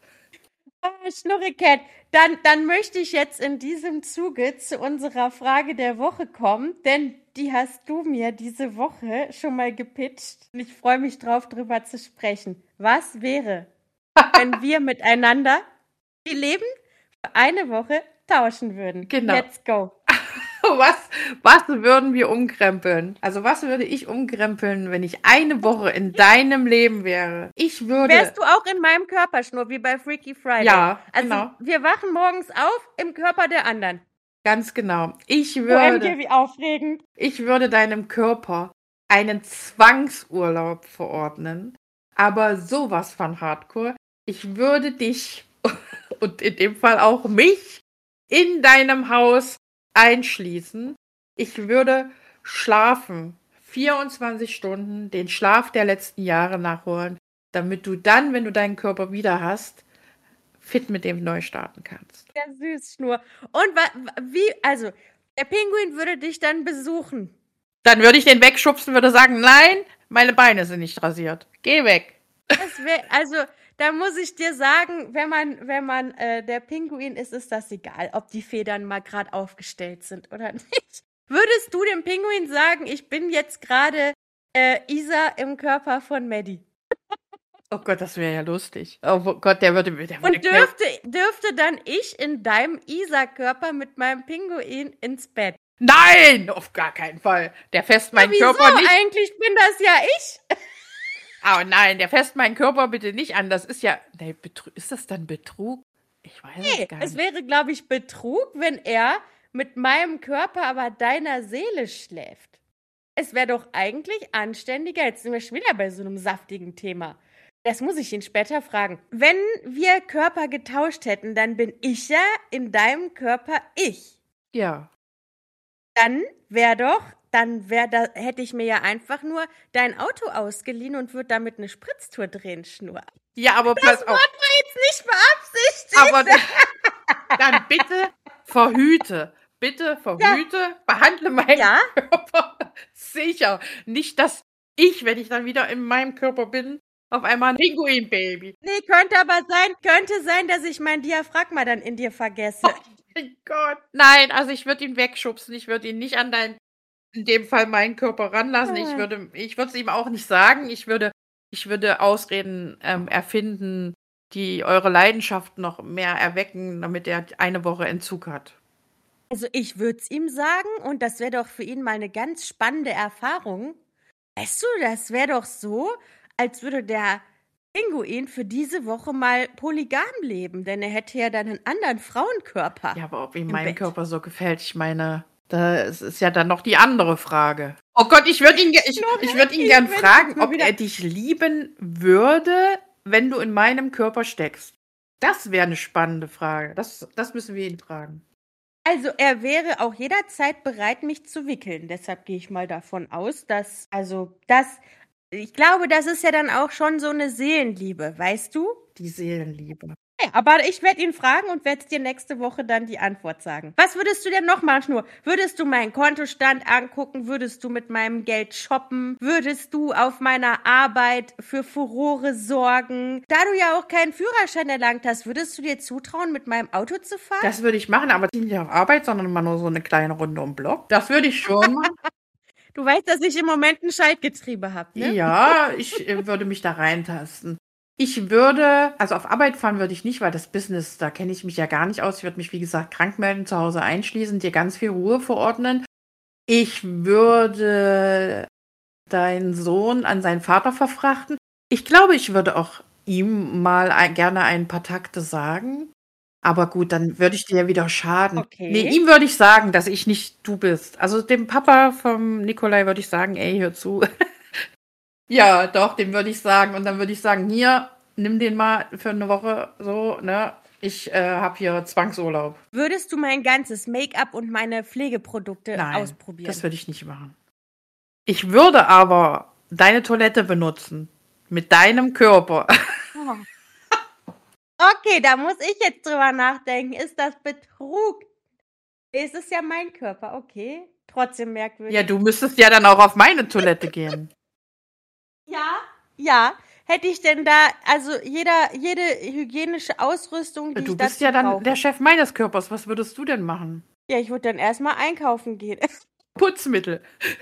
Oh, Schnurricat. Dann, dann möchte ich jetzt in diesem Zuge zu unserer Frage der Woche kommen, denn die hast du mir diese Woche schon mal gepitcht. Und ich freue mich drauf, drüber zu sprechen. Was wäre, wenn wir miteinander die Leben für eine Woche tauschen würden? Genau. Let's go. Was, was würden wir umkrempeln? Also was würde ich umkrempeln, wenn ich eine Woche in deinem Leben wäre? Ich würde... Wärst du auch in meinem Körper, Schnur, wie bei Freaky Friday? Ja, also genau. Wir wachen morgens auf im Körper der anderen. Ganz genau. Ich würde... O M G, wie aufregend. Ich würde deinem Körper einen Zwangsurlaub verordnen, aber sowas von Hardcore. Ich würde dich und in dem Fall auch mich in deinem Haus einschließen. Ich würde schlafen, vierundzwanzig Stunden, den Schlaf der letzten Jahre nachholen, damit du dann, wenn du deinen Körper wieder hast, fit mit dem neu starten kannst. Ja, süß, Schnur. Und wa- wie, also, der Pinguin würde dich dann besuchen. Dann würde ich den wegschubsen, würde sagen, nein, meine Beine sind nicht rasiert. Geh weg. Das wär, also, da muss ich dir sagen, wenn man, wenn man äh, der Pinguin ist, ist das egal, ob die Federn mal gerade aufgestellt sind oder nicht. Würdest du dem Pinguin sagen, ich bin jetzt gerade äh, Isa im Körper von Maddie? Oh Gott, das wäre ja lustig. Oh Gott, der würde... Der würde Und dürfte, dürfte dann ich in deinem Isa-Körper mit meinem Pinguin ins Bett? Nein, auf gar keinen Fall. Der fässt meinen ja, wieso? Körper nicht... Eigentlich bin das ja ich. Oh nein, der fässt meinen Körper bitte nicht an. Das ist ja... Nee, Betrug, ist das dann Betrug? Ich weiß nee, es gar nicht. Es wäre, glaube ich, Betrug, wenn er mit meinem Körper aber deiner Seele schläft. Es wäre doch eigentlich anständiger, jetzt sind wir schon wieder bei so einem saftigen Thema. Das muss ich ihn später fragen. Wenn wir Körper getauscht hätten, dann bin ich ja in deinem Körper ich. Ja. Dann wäre doch, dann wäre da, hätte ich mir ja einfach nur dein Auto ausgeliehen und würde damit eine Spritztour drehen, Schnur. Ja, aber pass das auf. Das war jetzt nicht beabsichtigt. Aber dann bitte verhüte. bitte verhüte, behandle meinen Ja? Körper sicher. Nicht, dass ich, wenn ich dann wieder in meinem Körper bin, auf einmal ein Pinguin-Baby. Nee, könnte aber sein, könnte sein, dass ich mein Diaphragma dann in dir vergesse. Oh mein Gott. Nein, also ich würde ihn wegschubsen. Ich würde ihn nicht an deinen, in dem Fall meinen Körper ranlassen. Ich Ah. würde, ich würde es ihm auch nicht sagen. Ich würde, ich würde Ausreden ähm, erfinden, die eure Leidenschaft noch mehr erwecken, damit er eine Woche Entzug hat. Also ich würde es ihm sagen und das wäre doch für ihn mal eine ganz spannende Erfahrung. Weißt du, das wäre doch so, als würde der Pinguin für diese Woche mal polygam leben, denn er hätte ja dann einen anderen Frauenkörper. Ja, aber ob ihm im mein Bett. Körper so gefällt, ich meine, das ist ja dann noch die andere Frage. Oh Gott, ich würde ihn, ge- ich, Nur ich würd ihn ich gern wenn's fragen, jetzt mal ob wieder- er dich lieben würde, wenn du in meinem Körper steckst. Das wäre eine spannende Frage. Das, das müssen wir ihn fragen. Also er wäre auch jederzeit bereit, mich zu wickeln. Deshalb gehe ich mal davon aus, dass, also das, ich glaube, das ist ja dann auch schon so eine Seelenliebe, weißt du? Die Seelenliebe. Ja, aber ich werde ihn fragen und werde dir nächste Woche dann die Antwort sagen. Was würdest du denn noch machen, Schnur? Würdest du meinen Kontostand angucken? Würdest du mit meinem Geld shoppen? Würdest du auf meiner Arbeit für Furore sorgen? Da du ja auch keinen Führerschein erlangt hast, würdest du dir zutrauen, mit meinem Auto zu fahren? Das würde ich machen, aber nicht auf Arbeit, sondern mal nur so eine kleine Runde um den Block. Das würde ich schon machen. Du weißt, dass ich im Moment ein Schaltgetriebe habe, ne? Ja, ich äh, würde mich da reintasten. Ich würde, also auf Arbeit fahren würde ich nicht, weil das Business, da kenne ich mich ja gar nicht aus. Ich würde mich, wie gesagt, krank melden, zu Hause einschließen, dir ganz viel Ruhe verordnen. Ich würde deinen Sohn an seinen Vater verfrachten. Ich glaube, ich würde auch ihm mal ein, gerne ein paar Takte sagen. Aber gut, dann würde ich dir ja wieder schaden. Okay. Nee, ihm würde ich sagen, dass ich nicht du bist. Also dem Papa vom Nikolai würde ich sagen, ey, hör zu. Ja, doch, dem würde ich sagen. Und dann würde ich sagen, hier, nimm den mal für eine Woche so, ne? Ich äh, habe hier Zwangsurlaub. Würdest du mein ganzes Make-up und meine Pflegeprodukte Nein, ausprobieren? das würde ich nicht machen. Ich würde aber deine Toilette benutzen. Mit deinem Körper. Oh. Okay, da muss ich jetzt drüber nachdenken. Ist das Betrug? Es ist ja mein Körper, okay. Trotzdem merkwürdig. Ja, du müsstest ja dann auch auf meine Toilette gehen. Ja, ja. Hätte ich denn da, also jeder, jede hygienische Ausrüstung, die Du ich bist dazu ja dann brauche. der Chef meines Körpers. Was würdest du denn machen? Ja, ich würde dann erstmal einkaufen gehen. Putzmittel.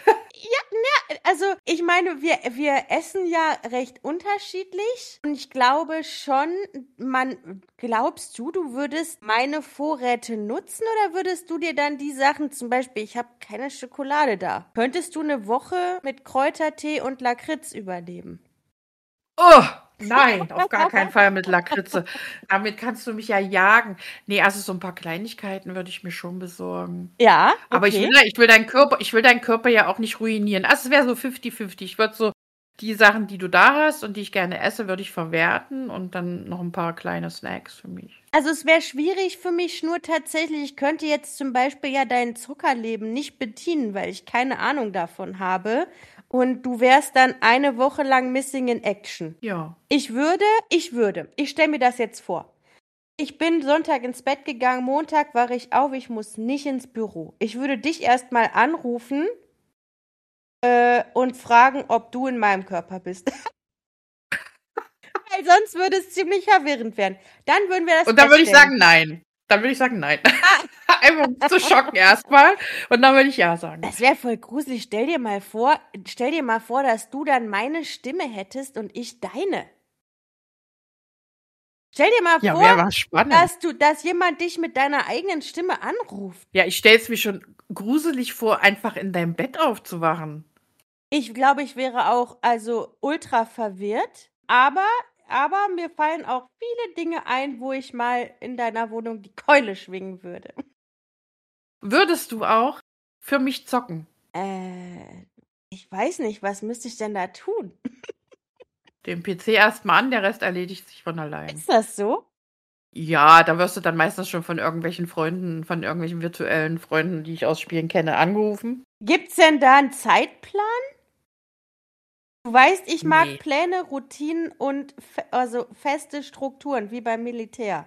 Also, ich meine, wir, wir essen ja recht unterschiedlich. Und ich glaube schon, man, glaubst du, du würdest meine Vorräte nutzen oder würdest du dir dann die Sachen, zum Beispiel, ich habe keine Schokolade da. Könntest du eine Woche mit Kräutertee und Lakritz überleben? Oh, nein, auf gar keinen Fall mit Lakritze. Damit kannst du mich ja jagen. Nee, also so ein paar Kleinigkeiten würde ich mir schon besorgen. Ja, okay. Aber ich will, ich will deinen Körper, ich will deinen Körper ja auch nicht ruinieren. Also es wäre so fifty fifty. Ich würde so die Sachen, die du da hast und die ich gerne esse, würde ich verwerten und dann noch ein paar kleine Snacks für mich. Also es wäre schwierig für mich nur tatsächlich, ich könnte jetzt zum Beispiel ja dein Zuckerleben nicht bedienen, weil ich keine Ahnung davon habe. Und du wärst dann eine Woche lang missing in action. Ja. Ich würde, ich würde, ich stelle mir das jetzt vor. Ich bin Sonntag ins Bett gegangen, Montag wache ich auf, ich muss nicht ins Büro. Ich würde dich erstmal anrufen äh, und fragen, ob du in meinem Körper bist. Weil sonst würde es ziemlich verwirrend werden. Dann würden wir das Und dann würde ich feststellen. sagen, nein. Dann würde ich sagen, nein. Einfach um zu schocken erstmal. Und dann würde ich ja sagen. Das wäre voll gruselig. Stell dir mal vor, stell dir mal vor, dass du dann meine Stimme hättest und ich deine. Stell dir mal Ja, vor, wäre was spannend. dass du, dass jemand dich mit deiner eigenen Stimme anruft. Ja, ich stelle es mir schon gruselig vor, einfach in deinem Bett aufzuwachen. Ich glaube, ich wäre auch also ultra verwirrt, aber aber mir fallen auch viele Dinge ein, wo ich mal in deiner Wohnung die Keule schwingen würde. Würdest du auch für mich zocken? Äh, ich weiß nicht, was müsste ich denn da tun? Den P C erstmal an, der Rest erledigt sich von allein. Ist das so? Ja, da wirst du dann meistens schon von irgendwelchen Freunden, von irgendwelchen virtuellen Freunden, die ich aus Spielen kenne, angerufen. Gibt's denn da einen Zeitplan? Du weißt, ich mag Nee. Pläne, Routinen und fe also feste Strukturen, wie beim Militär.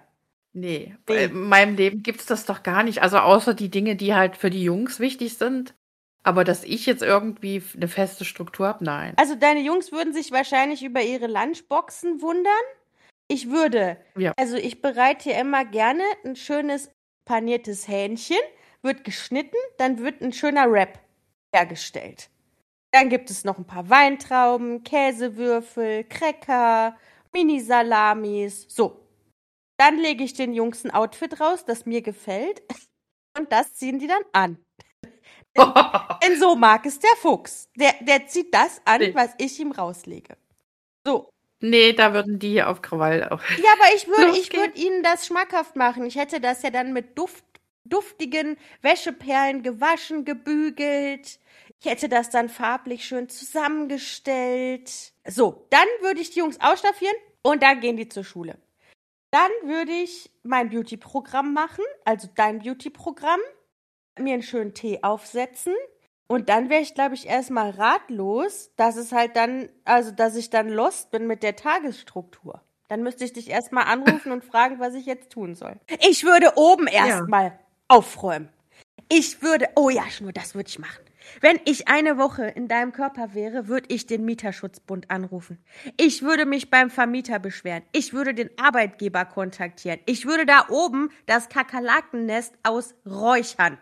Nee, Nee. in meinem Leben gibt's das doch gar nicht. Also außer die Dinge, die halt für die Jungs wichtig sind. Aber dass ich jetzt irgendwie f- eine feste Struktur habe, nein. Also deine Jungs würden sich wahrscheinlich über ihre Lunchboxen wundern. Ich würde, Ja. also ich bereite hier immer gerne ein schönes paniertes Hähnchen, wird geschnitten, dann wird ein schöner Wrap hergestellt. Dann gibt es noch ein paar Weintrauben, Käsewürfel, Cracker, Mini-Salamis. So, dann lege ich den Jungs ein Outfit raus, das mir gefällt. Und das ziehen die dann an. Denn so mag es der Fuchs. Der, der zieht das an, Nee. was ich ihm rauslege. So. Nee, da würden die auf Krawall auch. Ja, aber ich würde ich Losgehen. würd ihnen das schmackhaft machen. Ich hätte das ja dann mit Duft, duftigen Wäscheperlen gewaschen, gebügelt. Ich hätte das dann farblich schön zusammengestellt. So, dann würde ich die Jungs ausstaffieren und dann gehen die zur Schule. Dann würde ich mein Beauty-Programm machen, also dein Beauty-Programm, mir einen schönen Tee aufsetzen und dann wäre ich, glaube ich, erstmal ratlos, dass es halt dann, also dass ich dann lost bin mit der Tagesstruktur. Dann müsste ich dich erstmal anrufen und fragen, was ich jetzt tun soll. Ich würde oben erstmal aufräumen. Ich würde, oh ja, Schnur, das würde ich machen. Wenn ich eine Woche in deinem Körper wäre, würde ich den Mieterschutzbund anrufen. Ich würde mich beim Vermieter beschweren. Ich würde den Arbeitgeber kontaktieren. Ich würde da oben das Kakerlakennest ausräuchern.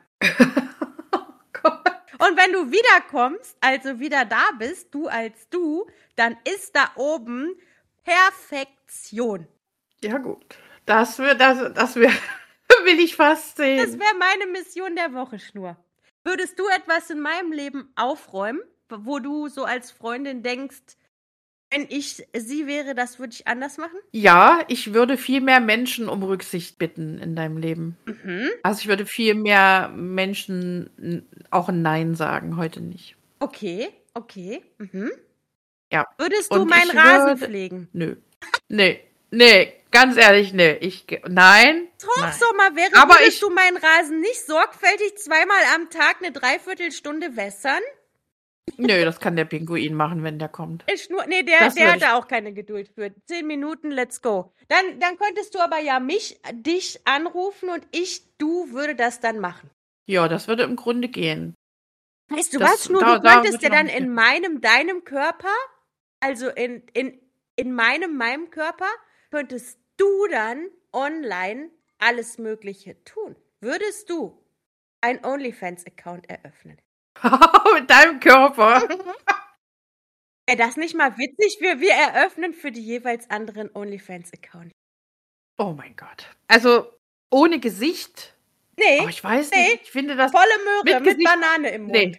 Und wenn du wiederkommst, also wieder da bist, du als du, dann ist da oben Perfektion. Ja, gut. Das wär, das, das wär, will ich fast sehen. Das wäre meine Mission der Woche, Schnur. Würdest du etwas in meinem Leben aufräumen, wo du so als Freundin denkst, wenn ich sie wäre, das würde ich anders machen? Ja, ich würde viel mehr Menschen um Rücksicht bitten in deinem Leben. Mhm. Also ich würde viel mehr Menschen n- auch ein Nein sagen, heute nicht. Okay, okay. Mhm. Ja. Würdest du Und meinen ich Rasen würde- pflegen? Nö. Nee, nee, ganz ehrlich, nee. Ich, ge- nein. Nein. Hochsommer wäre, Aber würdest ich- du meinen Rasen nicht sorgfältig zweimal am Tag eine Dreiviertelstunde wässern? Nö, das kann der Pinguin machen, wenn der kommt. Ich nur, nee, der, Das der würd hat ich- da auch keine Geduld für. Zehn Minuten, let's go. Dann, dann könntest du aber ja mich, dich anrufen und ich, du würde das dann machen. Ja, das würde im Grunde gehen. Weißt du Das- was, Schnur, da- du da könntest wird ja noch dann nicht in mehr. meinem, deinem Körper, also in, in, in meinem, meinem Körper, könntest du dann online alles Mögliche tun. Würdest du einen OnlyFans-Account eröffnen? Mit deinem Körper. Wäre das nicht mal witzig? Wir, wir eröffnen für die jeweils anderen OnlyFans-Accounts. Oh mein Gott. Also ohne Gesicht. Nee, Oh, ich weiß nee. nicht. Ich finde das. volle Möhre Mit mit, Gesicht- Banane im Mund. Nee.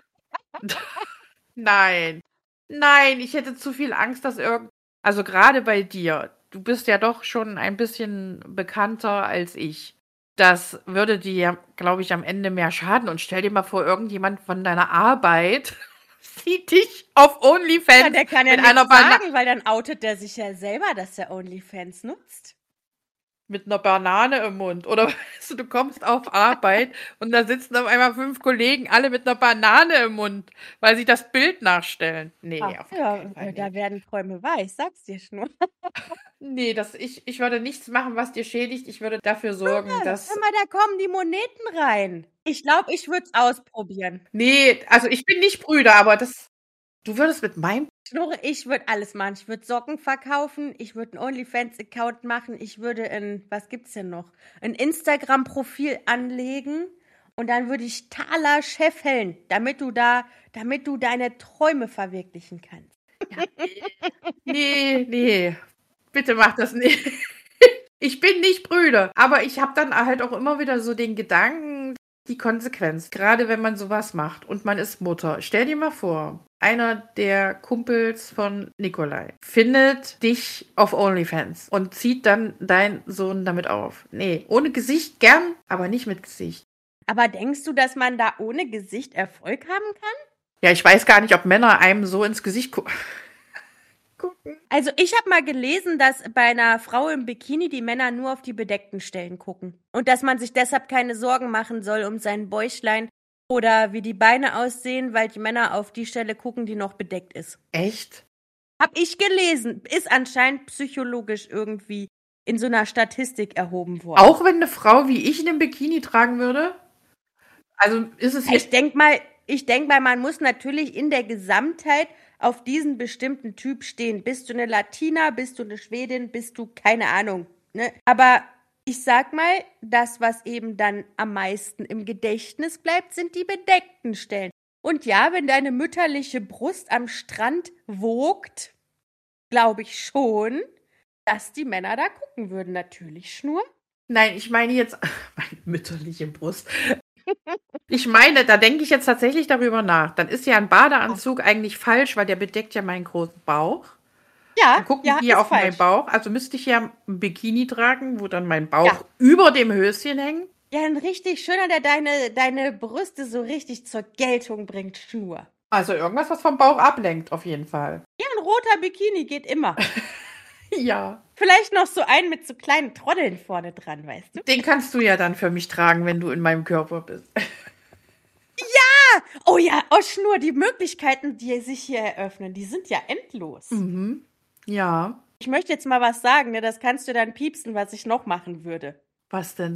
Nein. Nein, ich hätte zu viel Angst, dass irgend. Also gerade bei dir. Du bist ja doch schon ein bisschen bekannter als ich. Das würde dir, glaube ich, am Ende mehr schaden. Und stell dir mal vor, irgendjemand von deiner Arbeit sieht dich auf OnlyFans Ja, der kann ja mit einer nichts Banane. sagen, weil dann outet der sich ja selber, dass er OnlyFans nutzt. Mit einer Banane im Mund. Oder weißt du, du kommst auf Arbeit und da sitzen auf einmal fünf Kollegen, alle mit einer Banane im Mund, weil sie das Bild nachstellen. Nee, Ach, auf ja, keinen Fall. da Nee, werden Träume wahr, ich sag's dir schon. nee das, ich, ich würde nichts machen, was dir schädigt. Ich würde dafür sorgen, dass. Hör mal, da kommen die Moneten rein. Ich glaube, ich würde es ausprobieren. Nee, also ich bin nicht Brüder, aber das. Du würdest mit meinem. Schnurre, ich würde alles machen. Ich würde Socken verkaufen, ich würde einen OnlyFans-Account machen, ich würde ein, was gibt's denn noch? Ein Instagram-Profil anlegen und dann würde ich Taler scheffeln, damit du da, damit du deine Träume verwirklichen kannst. Nee, nee. Bitte mach das nicht. Ich bin nicht Brüder. Aber ich habe dann halt auch immer wieder so den Gedanken, die Konsequenz. Gerade wenn man sowas macht und man ist Mutter. Stell dir mal vor, einer der Kumpels von Nikolai findet dich auf OnlyFans und zieht dann deinen Sohn damit auf. Nee, ohne Gesicht gern, aber nicht mit Gesicht. Aber denkst du, dass man da ohne Gesicht Erfolg haben kann? Ja, ich weiß gar nicht, ob Männer einem so ins Gesicht gu gucken. Also ich habe mal gelesen, dass bei einer Frau im Bikini die Männer nur auf die bedeckten Stellen gucken. Und dass man sich deshalb keine Sorgen machen soll um sein Bäuchlein oder wie die Beine aussehen, weil die Männer auf die Stelle gucken, die noch bedeckt ist. Echt? Hab ich gelesen. Ist anscheinend psychologisch irgendwie in so einer Statistik erhoben worden. Auch wenn eine Frau wie ich einen Bikini tragen würde? Also ist es Ich jetzt. denke mal, ich denk mal, man muss natürlich in der Gesamtheit auf diesen bestimmten Typ stehen. Bist du eine Latina, bist du eine Schwedin, bist du keine Ahnung. Ne? Aber ich sag mal, das, was eben dann am meisten im Gedächtnis bleibt, sind die bedeckten Stellen. Und ja, wenn deine mütterliche Brust am Strand wogt, glaube ich schon, dass die Männer da gucken würden. Natürlich, Schnur. Nein, ich meine jetzt meine mütterliche Brust. Ich meine, da denke ich jetzt tatsächlich darüber nach. Dann ist ja ein Badeanzug eigentlich falsch, weil der bedeckt ja meinen großen Bauch. Ja, Dann gucken ja, die ja ist auf meinen falsch. Bauch. Also müsste ich ja ein Bikini tragen, wo dann mein Bauch Ja. über dem Höschen hängt. Ja, ein richtig schöner, der deine, deine Brüste so richtig zur Geltung bringt, Schnur. Also irgendwas, was vom Bauch ablenkt, auf jeden Fall. Ja, ein roter Bikini geht immer. Ja. Vielleicht noch so einen mit so kleinen Troddeln vorne dran, weißt du? Den kannst du ja dann für mich tragen, wenn du in meinem Körper bist. Oh ja, oh Schnur, die Möglichkeiten, die sich hier eröffnen, die sind ja endlos. Mhm. Ja. Ich möchte jetzt mal was sagen, ne? Das kannst du dann piepsen, was ich noch machen würde. Was denn?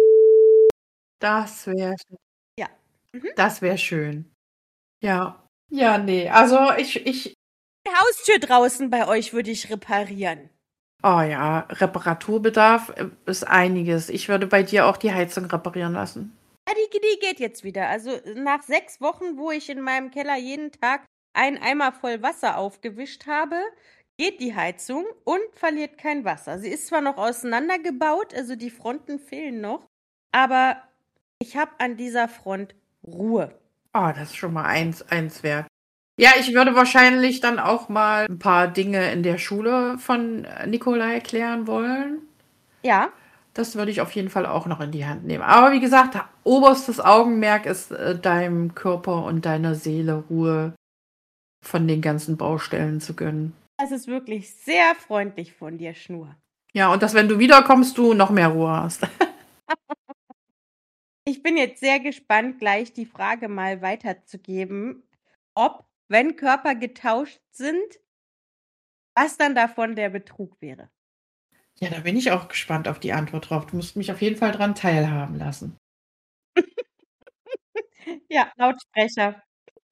Das wäre Ja. Mhm. Das wäre schön. Ja. Ja, nee. Also ich, ich. Die Haustür draußen bei euch würde ich reparieren. Oh ja, Reparaturbedarf äh, ist einiges. Ich würde bei dir auch die Heizung reparieren lassen. Ja, die, die geht jetzt wieder. Also nach sechs Wochen, wo ich in meinem Keller jeden Tag einen Eimer voll Wasser aufgewischt habe, geht die Heizung und verliert kein Wasser. Sie ist zwar noch auseinandergebaut, also die Fronten fehlen noch, aber ich habe an dieser Front Ruhe. Oh, das ist schon mal eins, eins wert. Ja, ich würde wahrscheinlich dann auch mal ein paar Dinge in der Schule von Nikolai erklären wollen. Ja. Das würde ich auf jeden Fall auch noch in die Hand nehmen. Aber wie gesagt, oberstes Augenmerk ist äh, deinem Körper und deiner Seele Ruhe von den ganzen Baustellen zu gönnen. Das ist wirklich sehr freundlich von dir, Schnur. Ja, und dass, wenn du wiederkommst, du noch mehr Ruhe hast. Ich bin jetzt sehr gespannt, gleich die Frage mal weiterzugeben, ob, wenn Körper getauscht sind, was dann davon der Betrug wäre. Ja, da bin ich auch gespannt auf die Antwort drauf. Du musst mich auf jeden Fall dran teilhaben lassen. Ja, Lautsprecher.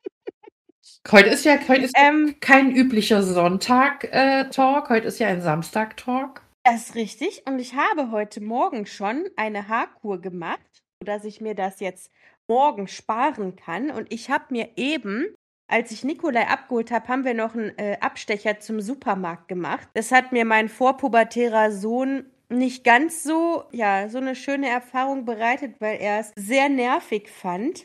Heute ist ja heute ist Ähm, kein üblicher Sonntag-Talk. Heute ist ja ein Samstag-Talk. Das ist richtig. Und ich habe heute Morgen schon eine Haarkur gemacht, sodass ich mir das jetzt morgen sparen kann. Und ich habe mir eben, als ich Nikolai abgeholt habe, haben wir noch einen äh, Abstecher zum Supermarkt gemacht. Das hat mir mein vorpubertärer Sohn nicht ganz so, ja, so eine schöne Erfahrung bereitet, weil er es sehr nervig fand,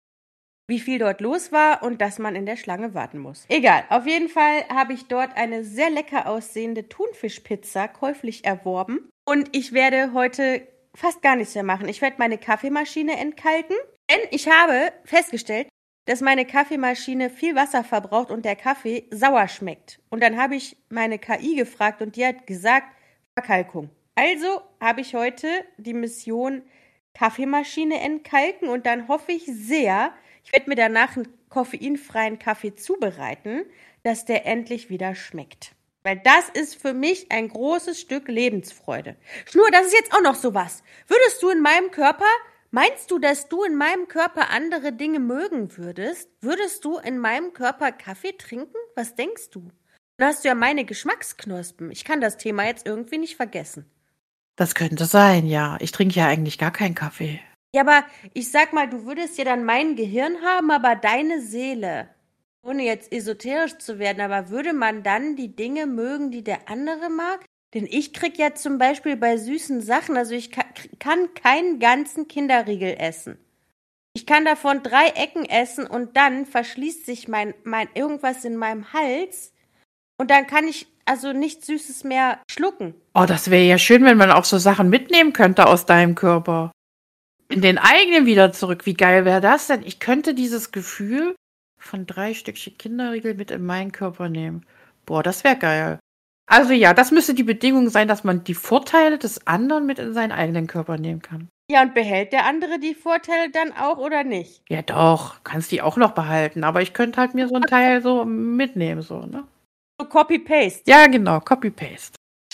wie viel dort los war und dass man in der Schlange warten muss. Egal, auf jeden Fall habe ich dort eine sehr lecker aussehende Thunfischpizza käuflich erworben. Und ich werde heute fast gar nichts mehr machen. Ich werde meine Kaffeemaschine entkalken, denn ich habe festgestellt, dass meine Kaffeemaschine viel Wasser verbraucht und der Kaffee sauer schmeckt. Und dann habe ich meine K I gefragt und die hat gesagt, Verkalkung. Also habe ich heute die Mission Kaffeemaschine entkalken und dann hoffe ich sehr, ich werde mir danach einen koffeinfreien Kaffee zubereiten, dass der endlich wieder schmeckt. Weil das ist für mich ein großes Stück Lebensfreude. Schnur, das ist jetzt auch noch sowas. Würdest du in meinem Körper, meinst du, dass du in meinem Körper andere Dinge mögen würdest? Würdest du in meinem Körper Kaffee trinken? Was denkst du? Dann hast du ja meine Geschmacksknospen. Ich kann das Thema jetzt irgendwie nicht vergessen. Das könnte sein, ja. Ich trinke ja eigentlich gar keinen Kaffee. Ja, aber ich sag mal, du würdest ja dann mein Gehirn haben, aber deine Seele. Ohne jetzt esoterisch zu werden, aber würde man dann die Dinge mögen, die der andere mag? Denn ich krieg ja zum Beispiel bei süßen Sachen, also ich kann, kann keinen ganzen Kinderriegel essen. Ich kann davon drei Ecken essen und dann verschließt sich mein, mein irgendwas in meinem Hals und dann kann ich also nichts Süßes mehr schlucken. Oh, das wäre ja schön, wenn man auch so Sachen mitnehmen könnte aus deinem Körper. In den eigenen wieder zurück. Wie geil wäre das denn? Ich könnte dieses Gefühl von drei Stückchen Kinderriegel mit in meinen Körper nehmen. Boah, das wäre geil. Also ja, das müsste die Bedingung sein, dass man die Vorteile des anderen mit in seinen eigenen Körper nehmen kann. Ja, und behält der andere die Vorteile dann auch oder nicht? Ja doch, kannst die auch noch behalten. Aber ich könnte halt mir so einen Teil so mitnehmen, so, ne? So Copy-Paste. Ja, genau, Copy-Paste.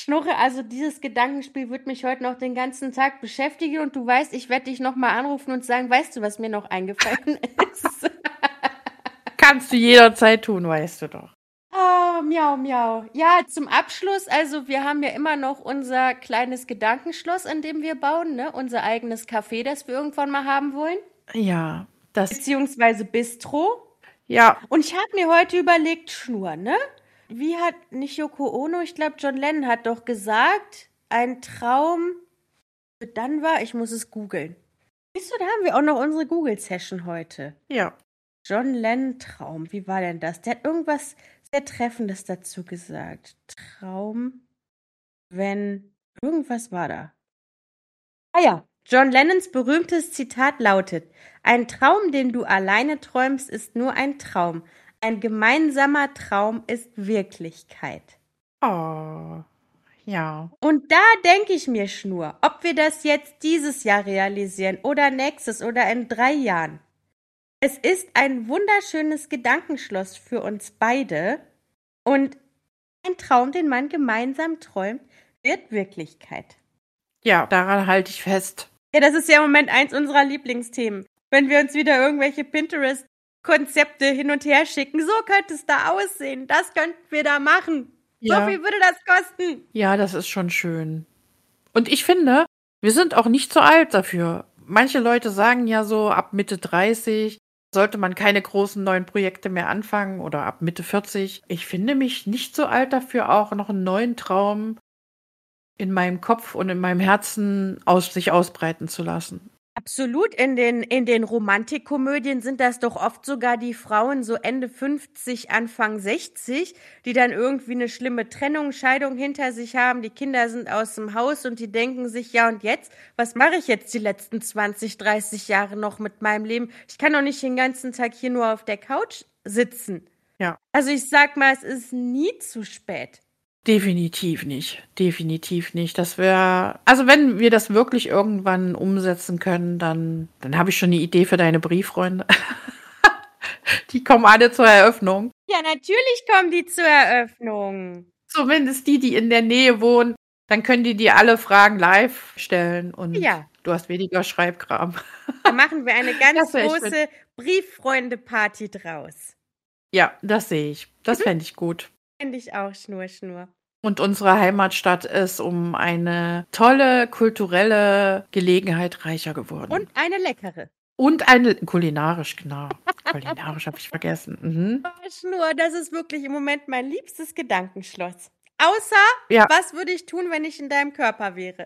Schnurre, also dieses Gedankenspiel wird mich heute noch den ganzen Tag beschäftigen und du weißt, ich werde dich nochmal anrufen und sagen, weißt du, was mir noch eingefallen ist? Kannst du jederzeit tun, weißt du doch. Oh, miau, miau. Ja, zum Abschluss, also wir haben ja immer noch unser kleines Gedankenschloss, an dem wir bauen, ne? Unser eigenes Café, das wir irgendwann mal haben wollen. Ja, das, Beziehungsweise Bistro. ja, Und ich habe mir heute überlegt, Schnur, ne? Wie hat, nicht Yoko Ono, ich glaube John Lennon hat doch gesagt, ein Traum, dann war, ich muss es googeln. Siehst du, da haben wir auch noch unsere Google-Session heute. ja. John Lennon Traum, wie war denn das? Der hat irgendwas sehr Treffendes dazu gesagt. Traum, wenn, irgendwas war da. Ah ja, John Lennons berühmtes Zitat lautet: Ein Traum, den du alleine träumst, ist nur ein Traum. Ein gemeinsamer Traum ist Wirklichkeit. Oh, ja. Und da denke ich mir, Schnur, ob wir das jetzt dieses Jahr realisieren oder nächstes oder in drei Jahren. Es ist ein wunderschönes Gedankenschloss für uns beide und ein Traum, den man gemeinsam träumt, wird Wirklichkeit. Ja, daran halte ich fest. Ja, das ist ja im Moment eins unserer Lieblingsthemen. Wenn wir uns wieder irgendwelche Pinterest-Konzepte hin und her schicken, so könnte es da aussehen, das könnten wir da machen. Ja. So viel würde das kosten. Ja, das ist schon schön. Und ich finde, wir sind auch nicht so alt dafür. Manche Leute sagen ja so, ab Mitte dreißig sollte man keine großen neuen Projekte mehr anfangen oder ab Mitte vierzig. Ich finde mich nicht so alt dafür, auch noch einen neuen Traum in meinem Kopf und in meinem Herzen aus sich ausbreiten zu lassen. Absolut, in den, in den Romantikkomödien sind das doch oft sogar die Frauen so Ende fünfzig, Anfang sechzig, die dann irgendwie eine schlimme Trennung, Scheidung hinter sich haben, die Kinder sind aus dem Haus und die denken sich, ja und jetzt, was mache ich jetzt die letzten zwanzig, dreißig Jahre noch mit meinem Leben? Ich kann doch nicht den ganzen Tag hier nur auf der Couch sitzen. Ja. Also ich sag mal, es ist nie zu spät. Definitiv nicht. Definitiv nicht. Das wäre, also wenn wir das wirklich irgendwann umsetzen können, dann, dann habe ich schon eine Idee für deine Brieffreunde. Die kommen alle zur Eröffnung. Ja, natürlich kommen die zur Eröffnung. Zumindest die, die in der Nähe wohnen. Dann können die dir alle Fragen live stellen und Ja. du hast weniger Schreibkram. Da machen wir eine ganz Das wär echt große Brieffreunde-Party draus. Ja, das sehe ich. Das fände ich gut. Finde ich auch, Schnur, Schnur. Und unsere Heimatstadt ist um eine tolle kulturelle Gelegenheit reicher geworden. Und eine leckere. Und eine kulinarisch, genau. Kulinarisch habe ich vergessen. Mhm. Oh, Schnur, das ist wirklich im Moment mein liebstes Gedankenschloss. Außer, Ja. was würde ich tun, wenn ich in deinem Körper wäre?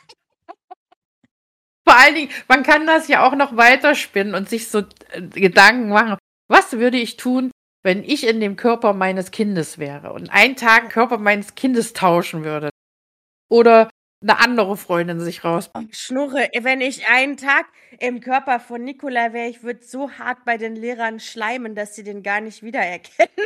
Vor allen Dingen, man kann das ja auch noch weiterspinnen und sich so äh, Gedanken machen. Was würde ich tun, wenn ich in dem Körper meines Kindes wäre und einen Tag den Körper meines Kindes tauschen würde? Oder eine andere Freundin sich raus. Oh, Schnurre, wenn ich einen Tag im Körper von Nicola wäre, ich würde so hart bei den Lehrern schleimen, dass sie den gar nicht wiedererkennen.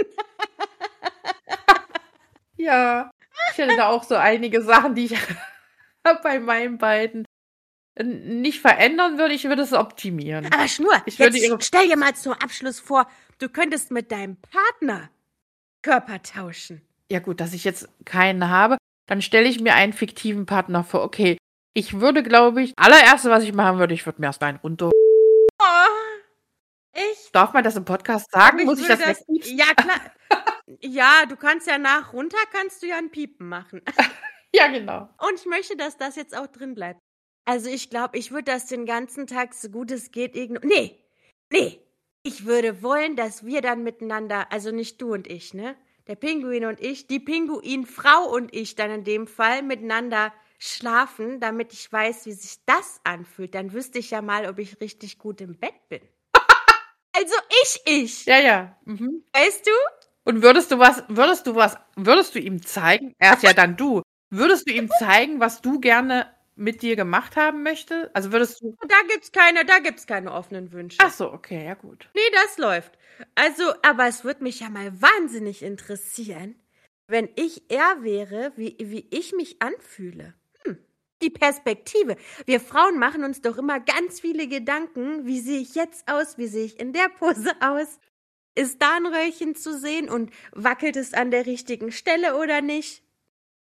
Ja, ich hätte da auch so einige Sachen, die ich bei meinen beiden nicht verändern würde. Ich würde es optimieren. Aber Schnur, Ich würde jetzt ihre- stell dir mal zum Abschluss vor, du könntest mit deinem Partner Körper tauschen. Ja gut, dass ich jetzt keinen habe, dann stelle ich mir einen fiktiven Partner vor. Okay, ich würde, glaube ich, allererste, was ich machen würde, ich würde mir erst einen runter... Oh, ich Darf man das im Podcast sagen? Ich Muss ich würde das, wegpiepsen? Ja, klar. Ja, du kannst ja nach runter, kannst du ja ein Piepen machen. Ja, genau. Und ich möchte, dass das jetzt auch drin bleibt. Also ich glaube, ich würde das den ganzen Tag so gut es geht ignorieren. Nee, nee. Ich würde wollen, dass wir dann miteinander, also nicht du und ich, ne? Der Pinguin und ich, die Pinguinfrau und ich dann in dem Fall miteinander schlafen, damit ich weiß, wie sich das anfühlt. Dann wüsste ich ja mal, ob ich richtig gut im Bett bin. Also ich, ich. Ja, ja. Mhm. Weißt du? Und würdest du was, würdest du was, würdest du ihm zeigen? Er ist ja dann du. Würdest du ihm zeigen, was du gerne mit dir gemacht haben möchtest? Also würdest du. Da gibt's keine, da gibt's keine offenen Wünsche. Ach so, okay, ja gut. Nee, das läuft. Also, aber es würde mich ja mal wahnsinnig interessieren, wenn ich er wäre, wie, wie ich mich anfühle. Hm. Die Perspektive. Wir Frauen machen uns doch immer ganz viele Gedanken. Wie sehe ich jetzt aus? Wie sehe ich in der Pose aus? Ist da ein Röllchen zu sehen und wackelt es an der richtigen Stelle oder nicht?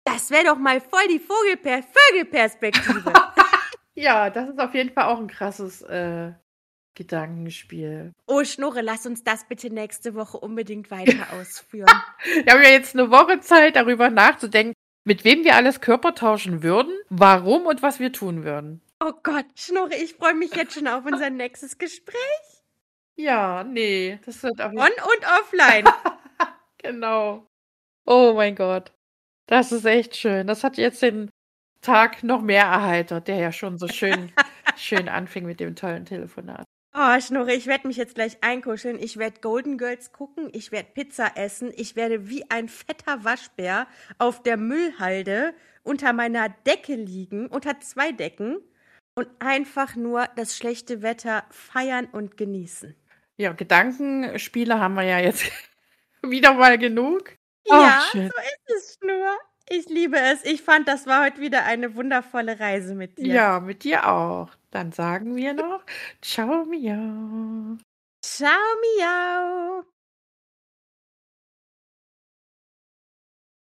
Das wäre doch mal voll die Vogelper Vögelperspektive. Ja, das ist auf jeden Fall auch ein krasses äh, Gedankenspiel. Oh, Schnurre, lass uns das bitte nächste Woche unbedingt weiter ausführen. Wir haben ja jetzt eine Woche Zeit, darüber nachzudenken, mit wem wir alles Körper tauschen würden, warum und was wir tun würden. Oh Gott, Schnurre, ich freue mich jetzt schon auf unser nächstes Gespräch. Ja, nee, das wird auf jeden On- und offline. Genau. Oh mein Gott. Das ist echt schön. Das hat jetzt den Tag noch mehr erheitert, der ja schon so schön, schön anfing mit dem tollen Telefonat. Oh, Schnurre, ich werde mich jetzt gleich einkuscheln. Ich werde Golden Girls gucken. Ich werde Pizza essen. Ich werde wie ein fetter Waschbär auf der Müllhalde unter meiner Decke liegen, unter zwei Decken und einfach nur das schlechte Wetter feiern und genießen. Ja, Gedankenspiele haben wir ja jetzt wieder mal genug. Ja, Ach, schön. so ist es, Schnur. Ich liebe es. Ich fand, das war heute wieder eine wundervolle Reise mit dir. Ja, mit dir auch. Dann sagen wir noch Ciao, miau. Ciao, miau.